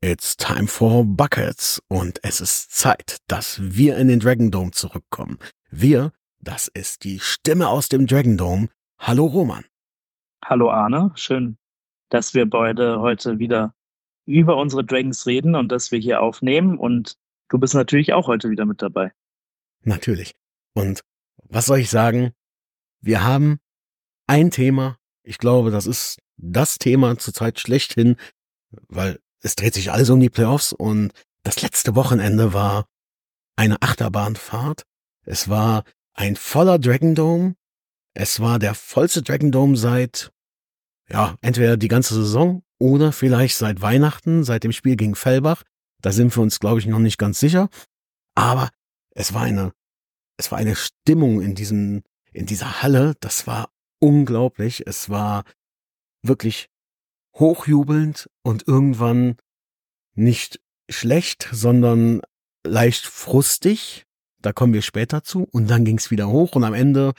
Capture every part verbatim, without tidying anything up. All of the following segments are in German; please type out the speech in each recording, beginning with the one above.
It's time for Buckets und es ist Zeit, dass wir in den Dragon Dome zurückkommen. Wir, das ist die Stimme aus dem Dragon Dome. Hallo Roman. Hallo Arne, schön, dass wir beide heute wieder über unsere Dragons reden und dass wir hier aufnehmen und du bist natürlich auch heute wieder mit dabei. Natürlich. Und was soll ich sagen? Wir haben ein Thema. Ich glaube, das ist das Thema zurzeit schlechthin, weil es dreht sich alles um die Playoffs und das letzte Wochenende war eine Achterbahnfahrt. Es war ein voller Dragon Dome. Es war der vollste Dragon Dome seit, ja, entweder die ganze Saison oder vielleicht seit Weihnachten, seit dem Spiel gegen Fellbach. Da sind wir uns, glaube ich, noch nicht ganz sicher. Aber es war eine, es war eine Stimmung in diesem, in dieser Halle. Das war unglaublich. Es war wirklich hochjubelnd und irgendwann nicht schlecht, sondern leicht frustig. Da kommen wir später zu. Und dann ging es wieder hoch und am Ende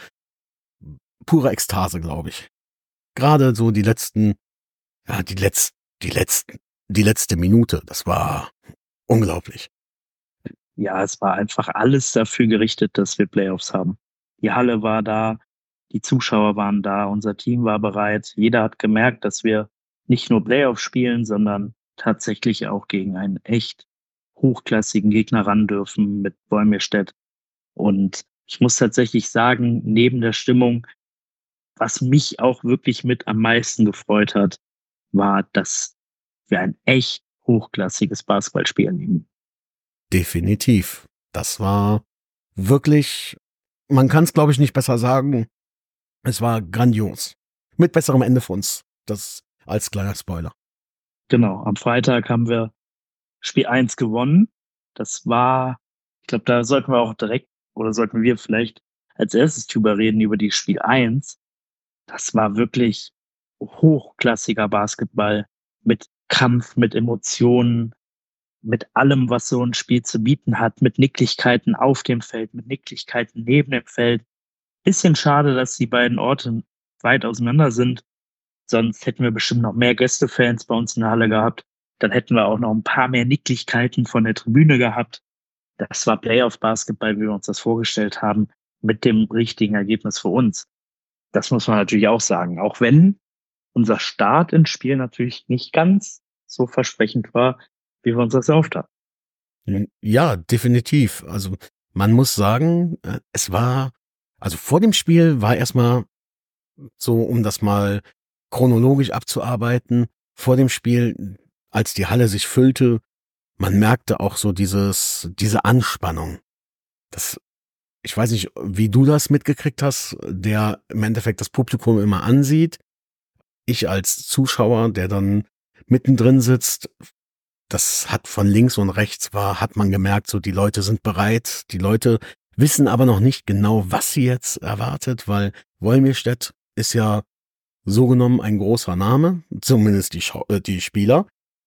pure Ekstase, glaube ich. Gerade so die letzten, ja, die letzten, die letzten, die letzte Minute, das war unglaublich. Ja, es war einfach alles dafür gerichtet, dass wir Playoffs haben. Die Halle war da, die Zuschauer waren da, unser Team war bereit. Jeder hat gemerkt, dass wir nicht nur Playoffs spielen, sondern tatsächlich auch gegen einen echt hochklassigen Gegner ran dürfen mit Bäumestedt. Und ich muss tatsächlich sagen, neben der Stimmung, was mich auch wirklich mit am meisten gefreut hat, war, dass wir ein echt hochklassiges Basketballspiel erleben. Definitiv. Das war wirklich, man kann es, glaube ich, nicht besser sagen. Es war grandios. Mit besserem Ende für uns. Das als kleiner Spoiler. Genau, am Freitag haben wir Spiel eins gewonnen. Das war, ich glaube, da sollten wir auch direkt, oder sollten wir vielleicht als erstes drüber reden, über die Spiel eins. Das war wirklich hochklassiger Basketball mit Kampf, mit Emotionen, mit allem, was so ein Spiel zu bieten hat, mit Nicklichkeiten auf dem Feld, mit Nicklichkeiten neben dem Feld. Bisschen schade, dass die beiden Orte weit auseinander sind. Sonst hätten wir bestimmt noch mehr Gästefans bei uns in der Halle gehabt. Dann hätten wir auch noch ein paar mehr Nicklichkeiten von der Tribüne gehabt. Das war Playoff-Basketball, wie wir uns das vorgestellt haben, mit dem richtigen Ergebnis für uns. Das muss man natürlich auch sagen. Auch wenn unser Start ins Spiel natürlich nicht ganz so versprechend war, wie wir uns das erhofft haben. Ja, definitiv. Also man muss sagen, äh, es war, also vor dem Spiel war erstmal so, um das mal chronologisch abzuarbeiten, vor dem Spiel, als die Halle sich füllte, man merkte auch so dieses, diese Anspannung. Das, ich weiß nicht, wie du das mitgekriegt hast, der im Endeffekt das Publikum immer ansieht. Ich als Zuschauer, der dann mittendrin sitzt, das hat von links und rechts war, hat man gemerkt, so die Leute sind bereit, die Leute wissen aber noch nicht genau, was sie jetzt erwartet, weil Wolmirstedt ist ja so genommen ein großer Name, zumindest die, Schau äh, die Spieler.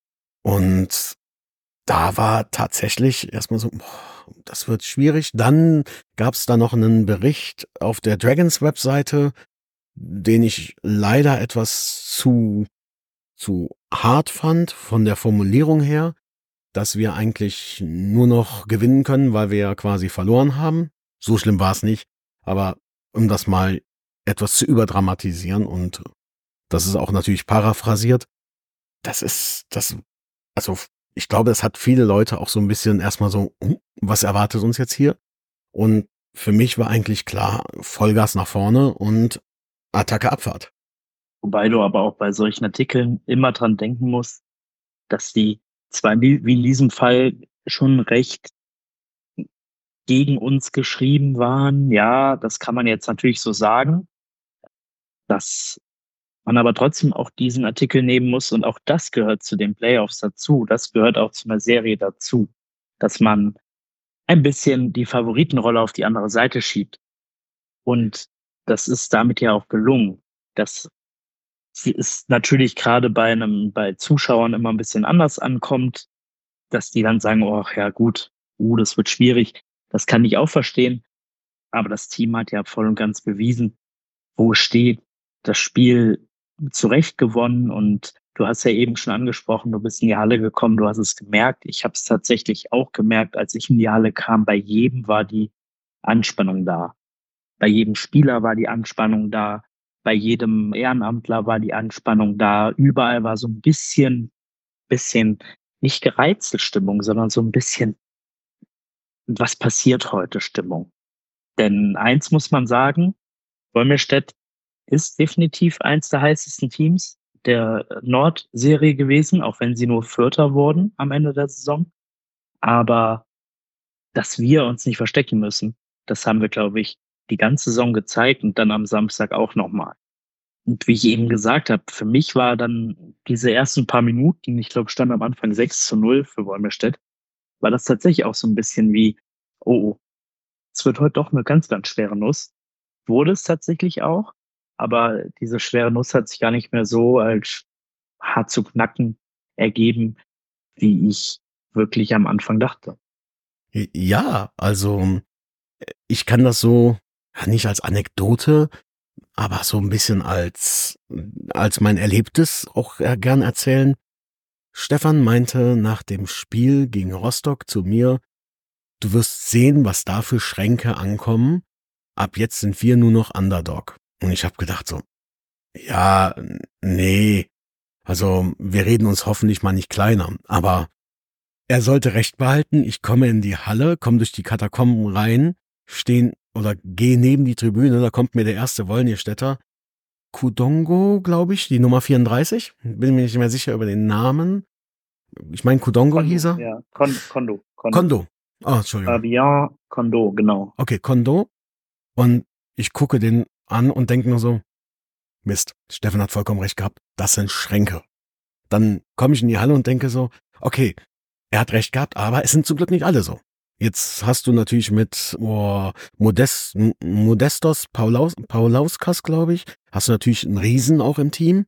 Und da war tatsächlich erstmal so, boah, das wird schwierig. Dann gab es da noch einen Bericht auf der Dragons Webseite, den ich leider etwas zu zu hart fand von der Formulierung her, dass wir eigentlich nur noch gewinnen können, weil wir ja quasi verloren haben. So schlimm war es nicht, aber um das mal etwas zu überdramatisieren und das ist auch natürlich paraphrasiert, das ist, das, also ich glaube, das hat viele Leute auch so ein bisschen erstmal so, hm, was erwartet uns jetzt hier? Und für mich war eigentlich klar, Vollgas nach vorne und Attacke Abfahrt. Wobei du aber auch bei solchen Artikeln immer dran denken musst, dass die zwar wie in diesem Fall schon recht gegen uns geschrieben waren. Ja, das kann man jetzt natürlich so sagen, dass man aber trotzdem auch diesen Artikel nehmen muss und auch das gehört zu den Playoffs dazu. Das gehört auch zu einer Serie dazu, dass man ein bisschen die Favoritenrolle auf die andere Seite schiebt. Und das ist damit ja auch gelungen. Das ist natürlich gerade bei einem, bei Zuschauern immer ein bisschen anders ankommt, dass die dann sagen, oh ja gut, uh, das wird schwierig. Das kann ich auch verstehen. Aber das Team hat ja voll und ganz bewiesen, wo es steht, das Spiel zurecht gewonnen und du hast ja eben schon angesprochen, du bist in die Halle gekommen, du hast es gemerkt. Ich habe es tatsächlich auch gemerkt, als ich in die Halle kam. Bei jedem war die Anspannung da. Bei jedem Spieler war die Anspannung da. Bei jedem Ehrenamtler war die Anspannung da. Überall war so ein bisschen, bisschen nicht gereizte Stimmung, sondern so ein bisschen, was passiert heute Stimmung. Denn eins muss man sagen, Wolmirstedt ist definitiv eins der heißesten Teams der Nordserie gewesen, auch wenn sie nur Vierter wurden am Ende der Saison. Aber dass wir uns nicht verstecken müssen, das haben wir, glaube ich, die ganze Saison gezeigt und dann am Samstag auch nochmal. Und wie ich eben gesagt habe, für mich war dann diese ersten paar Minuten, ich glaube, stand am Anfang sechs zu null für Wolmirstedt, war das tatsächlich auch so ein bisschen wie, oh, oh, es wird heute doch eine ganz, ganz schwere Nuss. Wurde es tatsächlich auch, aber diese schwere Nuss hat sich gar nicht mehr so als hart zu knacken ergeben, wie ich wirklich am Anfang dachte. Ja, also ich kann das so, ja, nicht als Anekdote, aber so ein bisschen als, als mein Erlebtes auch äh, gern erzählen. Stefan meinte nach dem Spiel gegen Rostock zu mir, du wirst sehen, was da für Schränke ankommen. Ab jetzt sind wir nur noch Underdog. Und ich habe gedacht so, ja, nee, also wir reden uns hoffentlich mal nicht kleiner, aber er sollte recht behalten. Ich komme in die Halle, komme durch die Katakomben rein, stehen oder gehe neben die Tribüne, da kommt mir der erste Wolmirstädter, Kudongo, glaube ich, die Nummer vierunddreißig. Bin mir nicht mehr sicher über den Namen. Ich meine, Kudongo Kondo, hieß er. ja, Kon Kondo. Kondo. Kondo. Oh, Entschuldigung. Fabian Kondo, genau. Okay, Kondo. Und ich gucke den an und denke nur so, Mist, Steffen hat vollkommen recht gehabt, das sind Schränke. Dann komme ich in die Halle und denke so, okay, er hat recht gehabt, aber es sind zum Glück nicht alle so. Jetzt hast du natürlich mit oh, Modest, Modestos Paulaus, Paulauskas, glaube ich, hast du natürlich einen Riesen auch im Team,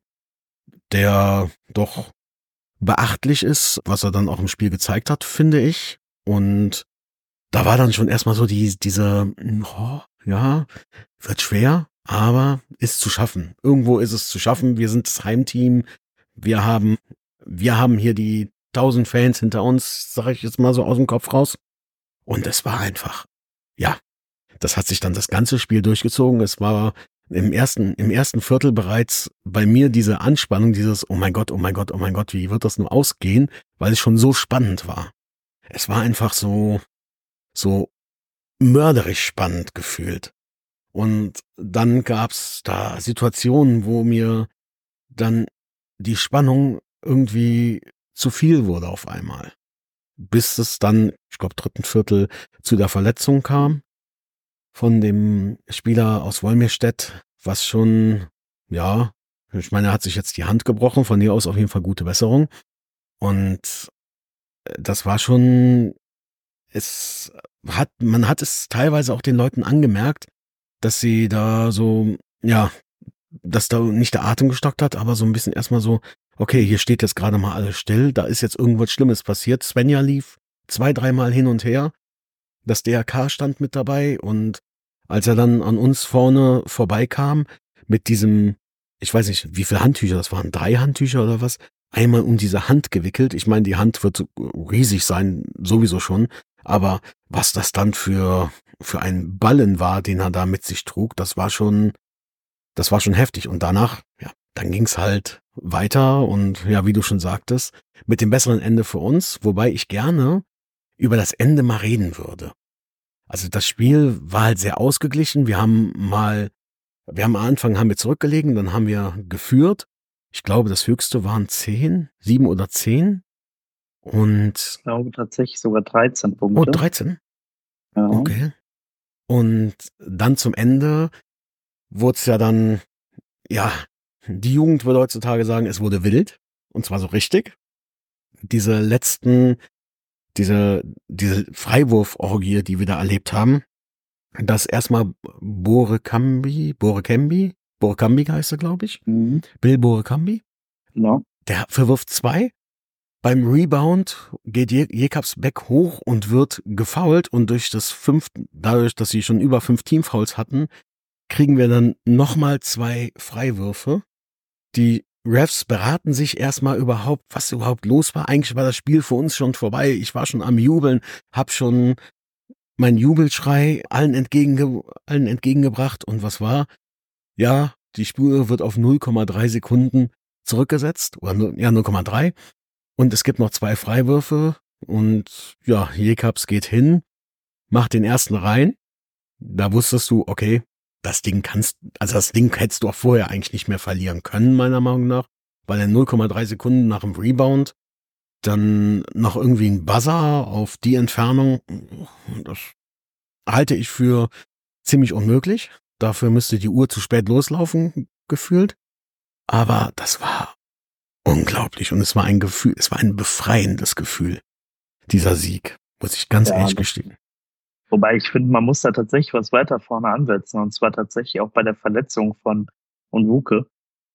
der doch beachtlich ist, was er dann auch im Spiel gezeigt hat, finde ich. Und da war dann schon erstmal so die, diese, oh, ja, wird schwer, aber ist zu schaffen. Irgendwo ist es zu schaffen. Wir sind das Heimteam. Wir haben, wir haben hier die tausend Fans hinter uns, sage ich jetzt mal so aus dem Kopf raus. Und es war einfach, ja, das hat sich dann das ganze Spiel durchgezogen. Es war im ersten, im ersten Viertel bereits bei mir diese Anspannung, dieses, oh mein Gott, oh mein Gott, oh mein Gott, wie wird das nur ausgehen, weil es schon so spannend war. Es war einfach so, so mörderisch spannend gefühlt. Und dann gab's da Situationen, wo mir dann die Spannung irgendwie zu viel wurde auf einmal. Bis es dann, ich glaube, dritten Viertel zu der Verletzung kam von dem Spieler aus Wolmirstedt, was schon, ja, ich meine, er hat sich jetzt die Hand gebrochen, von hier aus auf jeden Fall gute Besserung. Und das war schon, es hat, man hat es teilweise auch den Leuten angemerkt, dass sie da so, ja, dass da nicht der Atem gestockt hat, aber so ein bisschen erstmal so, okay, hier steht jetzt gerade mal alles still, da ist jetzt irgendwas Schlimmes passiert. Svenja lief zwei, dreimal hin und her. Das D R K stand mit dabei und als er dann an uns vorne vorbeikam mit diesem, ich weiß nicht, wie viele Handtücher das waren, drei Handtücher oder was, einmal um diese Hand gewickelt. Ich meine, die Hand wird riesig sein, sowieso schon, aber was das dann für, für ein Ballen war, den er da mit sich trug, das war schon, das war schon heftig. Und danach, ja, dann ging's halt weiter und ja, wie du schon sagtest, mit dem besseren Ende für uns, wobei ich gerne über das Ende mal reden würde. Also das Spiel war halt sehr ausgeglichen. Wir haben mal, wir haben am Anfang haben wir zurückgelegen, dann haben wir geführt. Ich glaube, das höchste waren zehn, sieben oder zehn. Und Ich glaube tatsächlich sogar dreizehn Punkte. Oh, dreizehn? Ja. Okay. Und dann zum Ende wurde es ja dann, ja, die Jugend würde heutzutage sagen, es wurde wild. Und zwar so richtig. Diese letzten, diese, diese Freiwurforgie, die wir da erlebt haben, dass erstmal Borekambi, Borekambi, Borekambi heißt er, glaube ich. Mhm. Bill Borekambi. Ja. Der verwirft zwei. Beim Rebound geht Jekabsbeck hoch und wird gefoult und durch das fünf, dadurch, dass sie schon über fünf Teamfouls hatten, kriegen wir dann nochmal zwei Freiwürfe, die Refs beraten sich erstmal überhaupt, was überhaupt los war. Eigentlich war das Spiel für uns schon vorbei. Ich war schon am Jubeln, hab schon meinen Jubelschrei allen, entgegenge allen entgegengebracht. Und was war? Ja, die Spur wird auf null Komma drei Sekunden zurückgesetzt. Oder nu- ja, null Komma drei. Und es gibt noch zwei Freiwürfe. Und ja, Jekabs geht hin, macht den ersten rein. Da wusstest du, okay, das Ding kannst, also das Ding hättest du auch vorher eigentlich nicht mehr verlieren können, meiner Meinung nach, weil in null Komma drei Sekunden nach dem Rebound dann noch irgendwie ein Buzzer auf die Entfernung, das halte ich für ziemlich unmöglich. Dafür müsste die Uhr zu spät loslaufen, gefühlt. Aber das war unglaublich und es war ein Gefühl, es war ein befreiendes Gefühl, dieser Sieg, muss ich ganz Ja, ehrlich das- gestehen. Wobei ich finde, man muss da tatsächlich was weiter vorne ansetzen. Und zwar tatsächlich auch bei der Verletzung von Onwuke.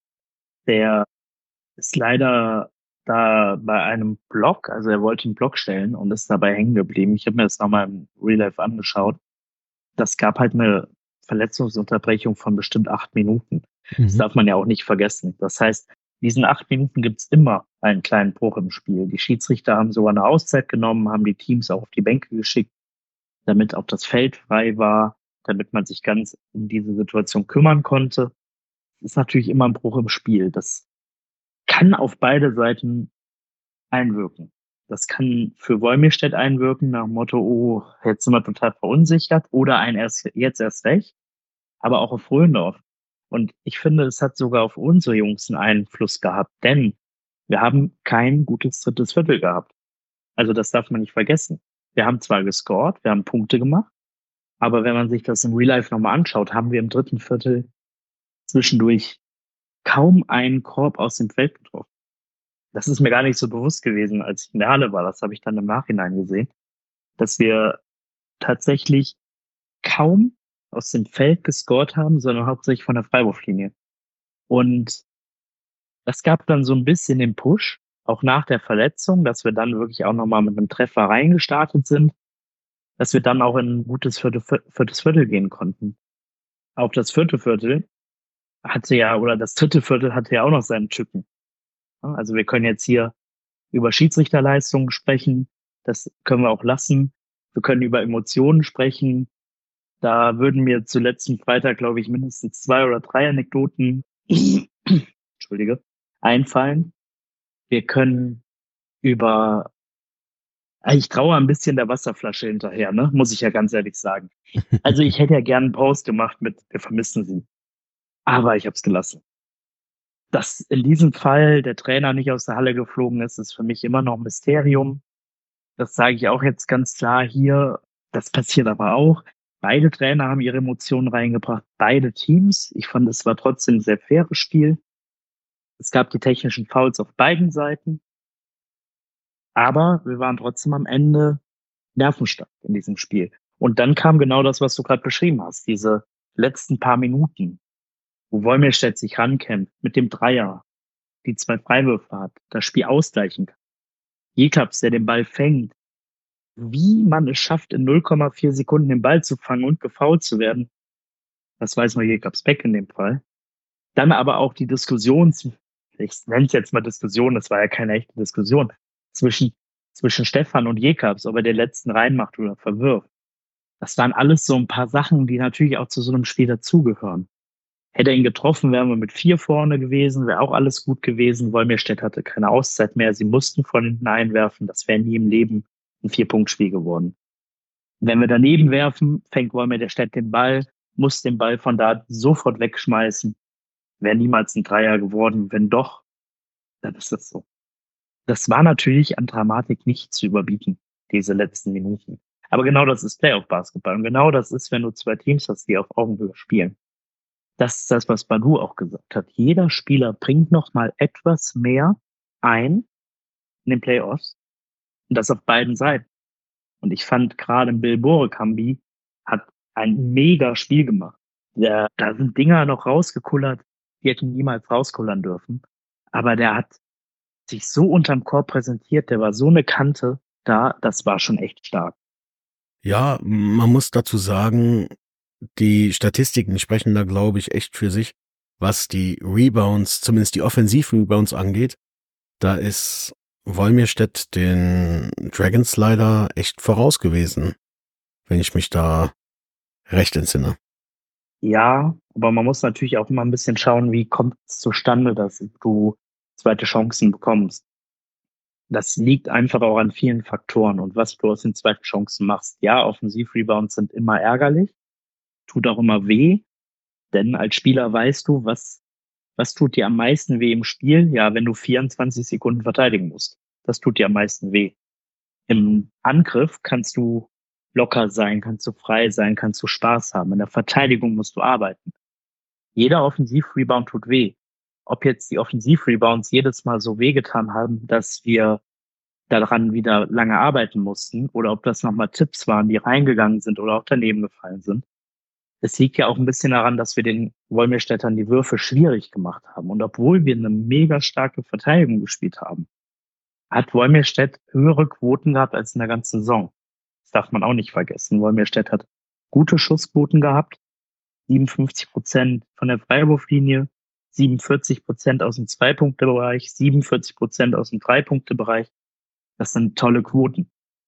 Der ist leider da bei einem Block, also er wollte einen Block stellen und ist dabei hängen geblieben. Ich habe mir das nochmal im Real Life angeschaut. Das gab halt eine Verletzungsunterbrechung von bestimmt acht Minuten. Das Mhm. darf man ja auch nicht vergessen. Das heißt, diesen acht Minuten gibt's immer einen kleinen Bruch im Spiel. Die Schiedsrichter haben sogar eine Auszeit genommen, haben die Teams auch auf die Bänke geschickt, damit auch das Feld frei war, damit man sich ganz um diese Situation kümmern konnte. Das ist natürlich immer ein Bruch im Spiel. Das kann auf beide Seiten einwirken. Das kann für Wolmirstedt einwirken, nach dem Motto, oh, jetzt sind wir total verunsichert, oder ein erst, jetzt erst recht, aber auch auf Röndorf. Und ich finde, es hat sogar auf unsere Jungs einen Einfluss gehabt, denn wir haben kein gutes drittes Viertel gehabt. Also das darf man nicht vergessen. Wir haben zwar gescored, wir haben Punkte gemacht, aber wenn man sich das im Real Life nochmal anschaut, haben wir im dritten Viertel zwischendurch kaum einen Korb aus dem Feld getroffen. Das ist mir gar nicht so bewusst gewesen, als ich in der Halle war. Das habe ich dann im Nachhinein gesehen, dass wir tatsächlich kaum aus dem Feld gescored haben, sondern hauptsächlich von der Freiwurflinie. Und das gab dann so ein bisschen den Push, auch nach der Verletzung, dass wir dann wirklich auch nochmal mit einem Treffer reingestartet sind, dass wir dann auch in ein gutes vierte, viertes Viertel gehen konnten. Auch das vierte Viertel hatte ja, oder das dritte Viertel hatte ja auch noch seinen Tücken. Ja, also wir können jetzt hier über Schiedsrichterleistungen sprechen, das können wir auch lassen. Wir können über Emotionen sprechen. Da würden mir zu letzten Freitag, glaube ich, mindestens zwei oder drei Anekdoten Entschuldige, einfallen. Wir können über, ich traue ein bisschen der Wasserflasche hinterher, ne? Muss ich ja ganz ehrlich sagen. Also ich hätte ja gern einen Post gemacht mit, wir vermissen sie. Aber ich habe es gelassen. Dass in diesem Fall der Trainer nicht aus der Halle geflogen ist, ist für mich immer noch ein Mysterium. Das sage ich auch jetzt ganz klar hier. Das passiert aber auch. Beide Trainer haben ihre Emotionen reingebracht, beide Teams. Ich fand, es war trotzdem ein sehr faires Spiel. Es gab die technischen Fouls auf beiden Seiten. Aber wir waren trotzdem am Ende nervenstark in diesem Spiel. Und dann kam genau das, was du gerade beschrieben hast. Diese letzten paar Minuten, wo Wolmirstedt sich rankämpft mit dem Dreier, die zwei Freiwürfe hat, das Spiel ausgleichen kann. Jekabs, der den Ball fängt. Wie man es schafft, in null Komma vier Sekunden den Ball zu fangen und gefoult zu werden, das weiß nur Jekabs Beck in dem Fall. Dann aber auch die Diskussion, ich nenne es jetzt mal Diskussion, das war ja keine echte Diskussion, zwischen, zwischen Stefan und Jekabs, ob er den letzten reinmacht oder verwirft. Das waren alles so ein paar Sachen, die natürlich auch zu so einem Spiel dazugehören. Hätte er ihn getroffen, wären wir mit vier vorne gewesen, wäre auch alles gut gewesen. Wolmirstedt hatte keine Auszeit mehr, sie mussten von hinten einwerfen, das wäre nie im Leben ein Vier-Punkt-Spiel geworden. Wenn wir daneben werfen, fängt Wolmirstedt den Ball, muss den Ball von da sofort wegschmeißen. Wäre niemals ein Dreier geworden. Wenn doch, dann ist das so. Das war natürlich an Dramatik nicht zu überbieten, diese letzten Minuten. Aber genau das ist Playoff-Basketball. Und genau das ist, wenn du zwei Teams hast, die auf Augenhöhe spielen. Das ist das, was Badu auch gesagt hat. Jeder Spieler bringt noch mal etwas mehr ein in den Playoffs. Und das auf beiden Seiten. Und ich fand gerade Bill Borekambi hat ein mega Spiel gemacht. Der, da sind Dinger noch rausgekullert, die hätten niemals rauskullern dürfen. Aber der hat sich so unterm Korb präsentiert, der war so eine Kante da, das war schon echt stark. Ja, man muss dazu sagen, die Statistiken sprechen da, glaube ich, echt für sich. was die Rebounds, zumindest die Offensiv-Rebounds angeht, da ist Wolmirstedt den Dragons leider echt voraus gewesen, wenn ich mich da recht entsinne. Ja, aber man muss natürlich auch immer ein bisschen schauen, wie kommt es zustande, dass du zweite Chancen bekommst. Das liegt einfach auch an vielen Faktoren und was du aus den zweiten Chancen machst. Ja, Offensiv-Rebounds sind immer ärgerlich, tut auch immer weh, denn als Spieler weißt du, was, was tut dir am meisten weh im Spiel? Ja, wenn du vierundzwanzig Sekunden verteidigen musst. Das tut dir am meisten weh. Im Angriff kannst du locker sein, kannst du frei sein, kannst du Spaß haben. In der Verteidigung musst du arbeiten. Jeder Offensiv-Rebound tut weh. Ob jetzt die Offensiv-Rebounds jedes Mal so wehgetan haben, dass wir daran wieder lange arbeiten mussten, oder ob das nochmal Tipps waren, die reingegangen sind oder auch daneben gefallen sind. Es liegt ja auch ein bisschen daran, dass wir den Wolmirstädtern die Würfe schwierig gemacht haben. Und obwohl wir eine mega starke Verteidigung gespielt haben, hat Wolmirstedt höhere Quoten gehabt als in der ganzen Saison. Das darf man auch nicht vergessen. Wolmirstedt hat gute Schussquoten gehabt, siebenundfünfzig Prozent von der Freiwurflinie, siebenundvierzig Prozent aus dem Zwei-Punkte-Bereich, siebenundvierzig Prozent aus dem Drei-Punkte-Bereich. Das sind tolle Quoten.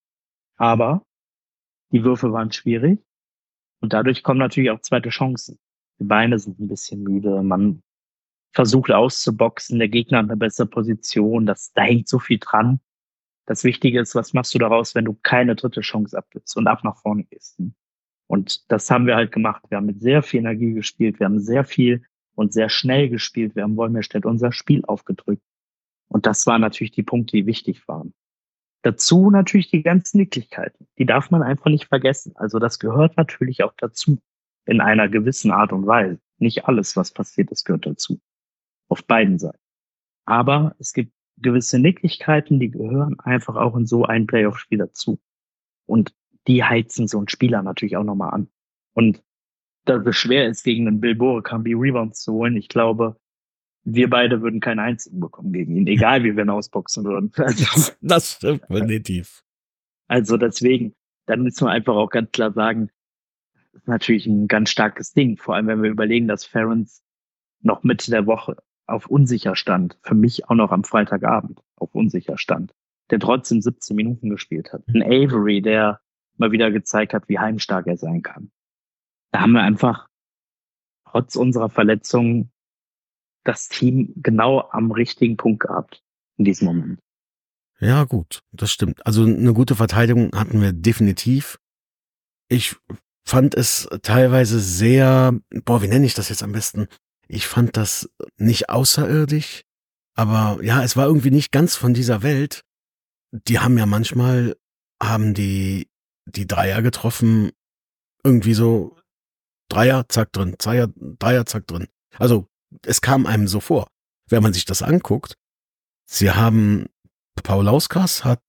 Aber die Würfe waren schwierig und dadurch kommen natürlich auch zweite Chancen. Die Beine sind ein bisschen müde, man versucht auszuboxen, der Gegner hat eine bessere Position, das, da hängt so viel dran. Das Wichtige ist, was machst du daraus, wenn du keine dritte Chance abgibst und ab nach vorne gehst? Und das haben wir halt gemacht. Wir haben mit sehr viel Energie gespielt, wir haben sehr viel und sehr schnell gespielt, wir haben Wolmirstedt unser Spiel aufgedrückt. Und das waren natürlich die Punkte, die wichtig waren. Dazu natürlich die ganzen Nicklichkeiten. Die darf man einfach nicht vergessen. Also das gehört natürlich auch dazu in einer gewissen Art und Weise. Nicht alles, was passiert ist, gehört dazu. Auf beiden Seiten. Aber es gibt gewisse Nicklichkeiten, die gehören einfach auch in so ein Playoff-Spiel dazu. Und die heizen so einen Spieler natürlich auch nochmal an. Und dass es schwer ist, gegen einen Bill Borekambi Rebounds zu holen, ich glaube, wir beide würden keinen einzigen bekommen gegen ihn, egal wie wir ihn ausboxen würden. Also, das stimmt definitiv. Also deswegen, dann müssen wir einfach auch ganz klar sagen, das ist natürlich ein ganz starkes Ding, vor allem wenn wir überlegen, dass Ferens noch Mitte der Woche auf unsicher stand, für mich auch noch am Freitagabend auf unsicher stand, der trotzdem siebzehn Minuten gespielt hat. Ein Avery, der mal wieder gezeigt hat, wie heimstark er sein kann. Da haben wir einfach trotz unserer Verletzungen das Team genau am richtigen Punkt gehabt in diesem Moment. Ja, gut, das stimmt. Also eine gute Verteidigung hatten wir definitiv. Ich fand es teilweise sehr, boah, wie nenne ich das jetzt am besten? Ich fand das nicht außerirdisch, aber ja, es war irgendwie nicht ganz von dieser Welt. Die haben ja manchmal, haben die, die Dreier getroffen, irgendwie so Dreier, zack drin, Dreier, Dreier, zack drin. Also es kam einem so vor, wenn man sich das anguckt. Sie haben, Paulauskas hat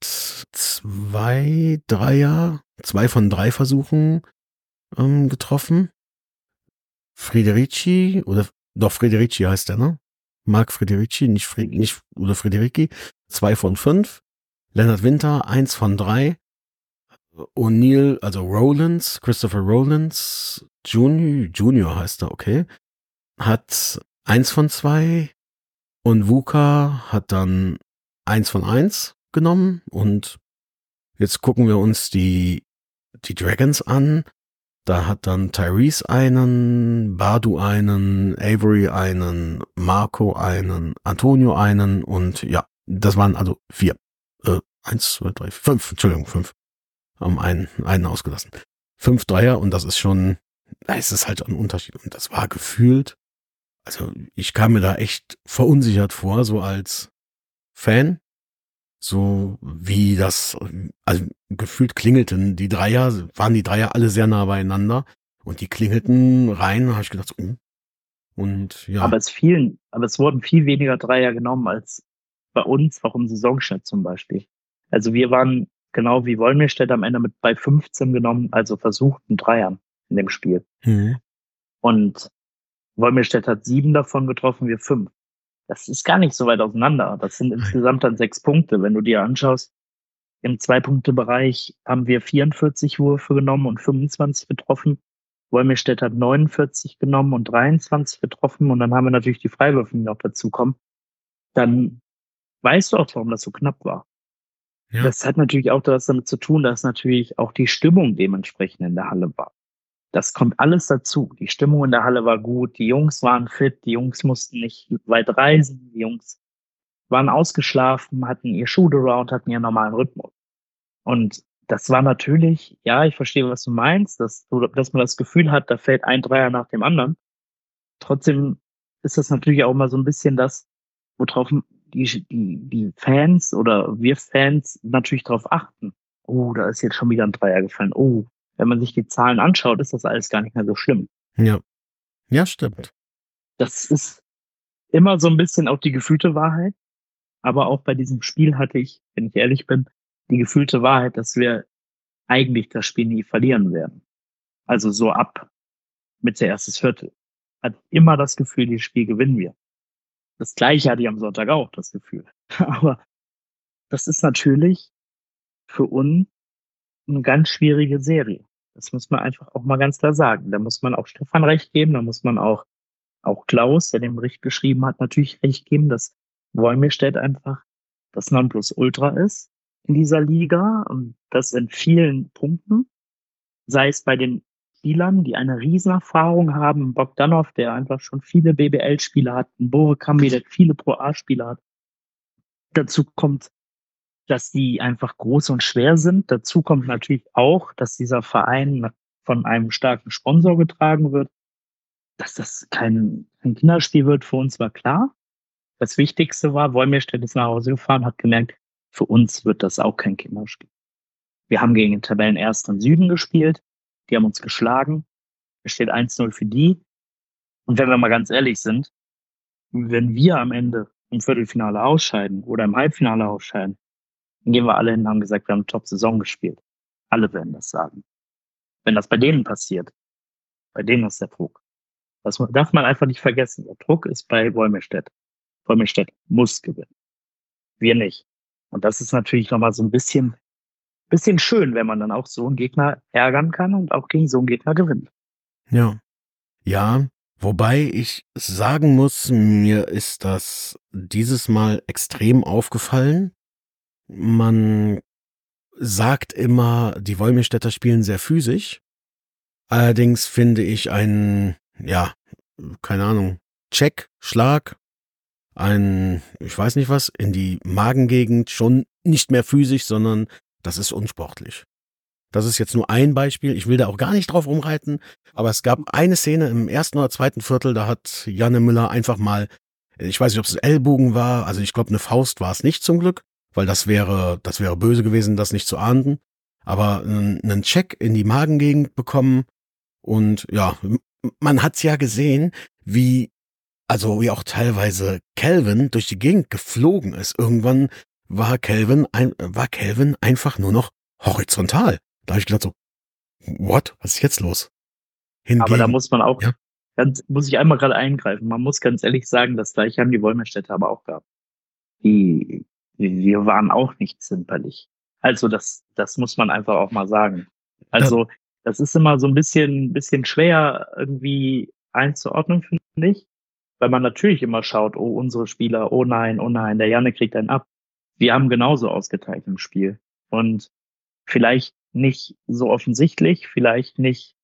zwei Dreier, zwei von drei Versuchen ähm, getroffen. Federici, oder doch Federici heißt der, ne? Marc Federici, nicht, Fre nicht oder Federici, zwei von fünf. Leonard Winter, eins von drei. O'Neill, also Rowlands, Christopher Rowlands, Junior, Junior heißt er, okay, hat eins von zwei und Wuka hat dann eins von eins genommen und jetzt gucken wir uns die, die Dragons an. Da hat dann Tyrese einen, Badu einen, Avery einen, Marco einen, Antonio einen und ja, das waren also vier. Äh, eins, zwei, drei, fünf, Entschuldigung, fünf. Haben einen, einen ausgelassen. Fünf Dreier und das ist schon, es ist halt ein Unterschied. Und das war gefühlt, also ich kam mir da echt verunsichert vor, so als Fan. So wie das, also gefühlt klingelten die Dreier, waren die Dreier alle sehr nah beieinander und die klingelten rein, da habe ich gedacht, so, uh. Und ja. Aber es fielen, aber es wurden viel weniger Dreier genommen als bei uns, auch im Saisonschnitt zum Beispiel. Also wir waren genau wie Wolmirstedt am Ende mit bei fünfzehn genommen, also versuchten Dreiern in dem Spiel. Mhm. Und Wolmirstedt hat sieben davon getroffen, wir fünf. Das ist gar nicht so weit auseinander. Das sind insgesamt dann sechs Punkte. Wenn du dir anschaust, im Zwei-Punkte-Bereich haben wir vierundvierzig Würfe genommen und fünfundzwanzig getroffen. Wolmirstedt hat neunundvierzig genommen und dreiundzwanzig getroffen und dann haben wir natürlich die Freiwürfe, die noch dazukommen. Dann weißt du auch, warum das so knapp war. Ja. Das hat natürlich auch das damit zu tun, dass natürlich auch die Stimmung dementsprechend in der Halle war. Das kommt alles dazu. Die Stimmung in der Halle war gut, die Jungs waren fit, die Jungs mussten nicht weit reisen, die Jungs waren ausgeschlafen, hatten ihr Shoot-Around, hatten ihren normalen Rhythmus. Und das war natürlich, ja, ich verstehe, was du meinst, dass, du, dass man das Gefühl hat, da fällt ein Dreier nach dem anderen. Trotzdem ist das natürlich auch immer so ein bisschen das, worauf die, die, die Fans oder wir Fans natürlich darauf achten. Oh, da ist jetzt schon wieder ein Dreier gefallen. Oh, wenn man sich die Zahlen anschaut, ist das alles gar nicht mehr so schlimm. Ja, ja, stimmt. Das ist immer so ein bisschen auch die gefühlte Wahrheit. Aber auch bei diesem Spiel hatte ich, wenn ich ehrlich bin, die gefühlte Wahrheit, dass wir eigentlich das Spiel nie verlieren werden. Also so ab Mitte erstes Viertel. Hat immer das Gefühl, dieses Spiel gewinnen wir. Das Gleiche hatte ich am Sonntag auch, das Gefühl. Aber das ist natürlich für uns eine ganz schwierige Serie. Das muss man einfach auch mal ganz klar sagen. Da muss man auch Stefan recht geben, da muss man auch, auch Klaus, der den Bericht geschrieben hat, natürlich recht geben, dass Wolmirstedt einfach das Nonplusultra ist in dieser Liga und das in vielen Punkten, sei es bei den Spielern, die eine Riesenerfahrung haben, Bogdanov, der einfach schon viele B B L-Spieler hat, Bore Kambi, der viele Pro A-Spieler hat. Dazu kommt, dass die einfach groß und schwer sind. Dazu kommt natürlich auch, dass dieser Verein von einem starken Sponsor getragen wird. Dass das kein, kein Kinderspiel wird, für uns war klar. Das Wichtigste war, Wolmirstedt ist nach Hause gefahren, hat gemerkt, für uns wird das auch kein Kinderspiel. Wir haben gegen den Tabellenersten Süden gespielt. Die haben uns geschlagen. Es steht eins null für die. Und wenn wir mal ganz ehrlich sind, wenn wir am Ende im Viertelfinale ausscheiden oder im Halbfinale ausscheiden, dann gehen wir alle hin und haben gesagt, wir haben eine Top-Saison gespielt. Alle werden das sagen. Wenn das bei denen passiert, bei denen ist der Druck. Das darf man einfach nicht vergessen. Der Druck ist bei Wolmirstedt. Wolmirstedt muss gewinnen. Wir nicht. Und das ist natürlich nochmal so ein bisschen, bisschen schön, wenn man dann auch so einen Gegner ärgern kann und auch gegen so einen Gegner gewinnt. Ja. Ja, wobei ich sagen muss, mir ist das dieses Mal extrem aufgefallen. Man sagt immer, die Wolmirstädter spielen sehr physisch. Allerdings finde ich einen, ja, keine Ahnung, Check, Schlag, ein, ich weiß nicht was, in die Magengegend schon nicht mehr physisch, sondern das ist unsportlich. Das ist jetzt nur ein Beispiel. Ich will da auch gar nicht drauf rumreiten, aber es gab eine Szene im ersten oder zweiten Viertel, da hat Janne Müller einfach mal, ich weiß nicht, ob es ein Ellbogen war, also ich glaube, eine Faust war es nicht zum Glück, weil das wäre, das wäre böse gewesen, das nicht zu ahnden, aber einen Check in die Magengegend bekommen und ja, man hat's ja gesehen, wie, also wie auch teilweise Calvin durch die Gegend geflogen ist. Irgendwann war Calvin, ein, war Calvin einfach nur noch horizontal. Da habe ich gedacht so, what? Was ist jetzt los? Hingegen, aber da muss man auch, ja? ganz, muss ich einmal gerade eingreifen. Man muss ganz ehrlich sagen, das gleiche haben die Wolmirstädter aber auch gehabt. Die, wir waren auch nicht zimperlich. Also das, das muss man einfach auch mal sagen. Also das ist immer so ein bisschen, bisschen schwer irgendwie einzuordnen, finde ich. Weil man natürlich immer schaut, oh, unsere Spieler, oh nein, oh nein, der Janne kriegt einen ab. Wir haben genauso ausgeteilt im Spiel. Und vielleicht nicht so offensichtlich, vielleicht nicht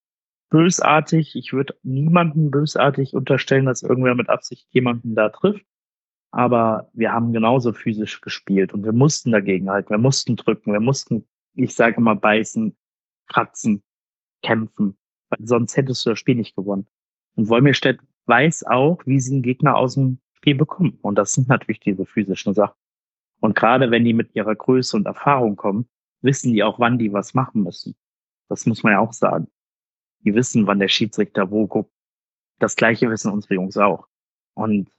bösartig. Ich würde niemanden bösartig unterstellen, dass irgendwer mit Absicht jemanden da trifft. Aber wir haben genauso physisch gespielt und wir mussten dagegen halten. Wir mussten drücken, wir mussten, ich sage immer, beißen, kratzen, kämpfen. Weil sonst hättest du das Spiel nicht gewonnen. Und Wolmirstedt weiß auch, wie sie einen Gegner aus dem Spiel bekommen. Und das sind natürlich diese physischen Sachen. Und gerade wenn die mit ihrer Größe und Erfahrung kommen, wissen die auch, wann die was machen müssen. Das muss man ja auch sagen. Die wissen, wann der Schiedsrichter wo guckt. Das Gleiche wissen unsere Jungs auch. Und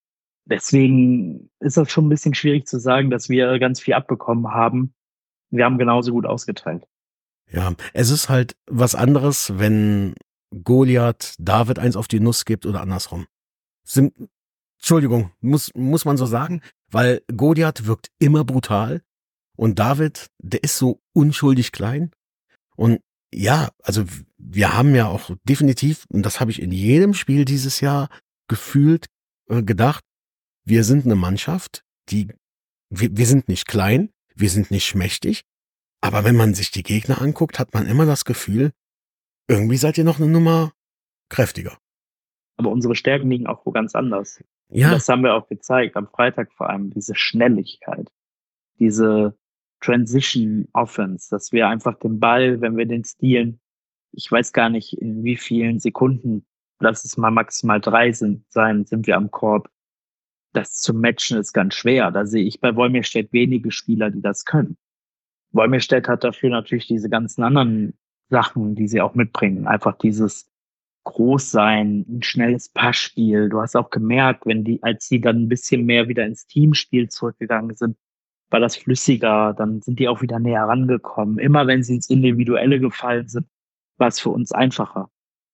deswegen ist das schon ein bisschen schwierig zu sagen, dass wir ganz viel abbekommen haben. Wir haben genauso gut ausgeteilt. Ja, es ist halt was anderes, wenn Goliath David eins auf die Nuss gibt oder andersrum. Sim- Entschuldigung, muss, muss man so sagen, weil Goliath wirkt immer brutal und David, der ist so unschuldig klein. Und ja, also wir haben ja auch definitiv, und das habe ich in jedem Spiel dieses Jahr gefühlt, äh, gedacht, wir sind eine Mannschaft, die, wir, wir sind nicht klein, wir sind nicht schmächtig, aber wenn man sich die Gegner anguckt, hat man immer das Gefühl, irgendwie seid ihr noch eine Nummer kräftiger. Aber unsere Stärken liegen auch wo ganz anders. Und Ja, das haben wir auch gezeigt, am Freitag vor allem, diese Schnelligkeit, diese Transition Offense, dass wir einfach den Ball, wenn wir den stealen, ich weiß gar nicht, in wie vielen Sekunden, lass es mal maximal drei sind, sein, sind wir am Korb. Das zu matchen ist ganz schwer. Da sehe ich bei Wolmirstedt wenige Spieler, die das können. Wolmirstedt hat dafür natürlich diese ganzen anderen Sachen, die sie auch mitbringen. Einfach dieses Großsein, ein schnelles Passspiel. Du hast auch gemerkt, wenn die, als sie dann ein bisschen mehr wieder ins Teamspiel zurückgegangen sind, war das flüssiger, dann sind die auch wieder näher rangekommen. Immer wenn sie ins Individuelle gefallen sind, war es für uns einfacher.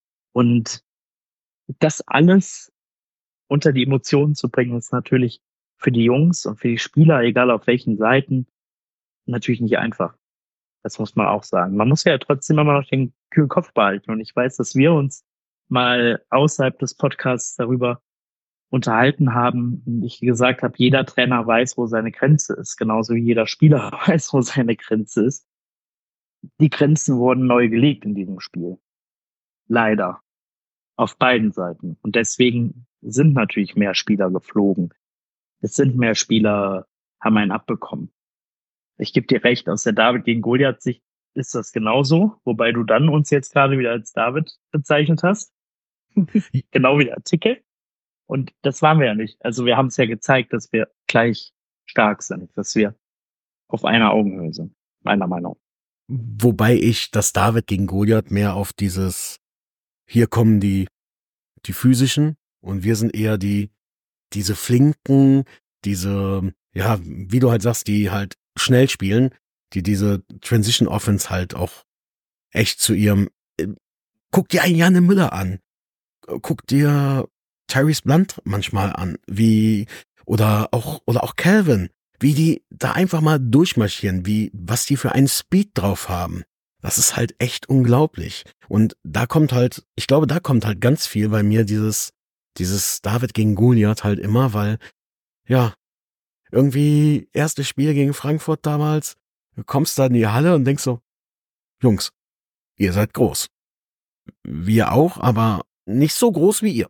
Und das alles unter die Emotionen zu bringen, ist natürlich für die Jungs und für die Spieler, egal auf welchen Seiten, natürlich nicht einfach. Das muss man auch sagen. Man muss ja trotzdem immer noch den kühlen Kopf behalten. Und ich weiß, dass wir uns mal außerhalb des Podcasts darüber unterhalten haben und ich gesagt habe, jeder Trainer weiß, wo seine Grenze ist, genauso wie jeder Spieler weiß, wo seine Grenze ist. Die Grenzen wurden neu gelegt in diesem Spiel. Leider. Auf beiden Seiten. Und deswegen sind natürlich mehr Spieler geflogen. Es sind mehr Spieler, haben einen abbekommen. Ich gebe dir recht, aus der David gegen Goliath-Sicht ist das genauso, wobei du dann uns jetzt gerade wieder als David bezeichnet hast. Genau wie der Artikel. Und das waren wir ja nicht. Also wir haben es ja gezeigt, dass wir gleich stark sind, dass wir auf einer Augenhöhe sind, meiner Meinung nach. wobei ich das David gegen Goliath mehr auf dieses, hier kommen die, die physischen und wir sind eher die, diese flinken, diese, ja, wie du halt sagst, die halt schnell spielen, die diese Transition Offense halt auch echt zu ihrem, äh, guck dir einen Janne Müller an, guck dir Tyrese Blunt manchmal an, wie, oder auch, oder auch Calvin, wie die da einfach mal durchmarschieren, wie, was die für einen Speed drauf haben. Das ist halt echt unglaublich. Und da kommt halt, ich glaube, da kommt halt ganz viel bei mir dieses, dieses David gegen Goliath halt immer, weil, ja, irgendwie erstes Spiel gegen Frankfurt damals, du kommst da in die Halle und denkst so, Jungs, ihr seid groß. Wir auch, aber nicht so groß wie ihr.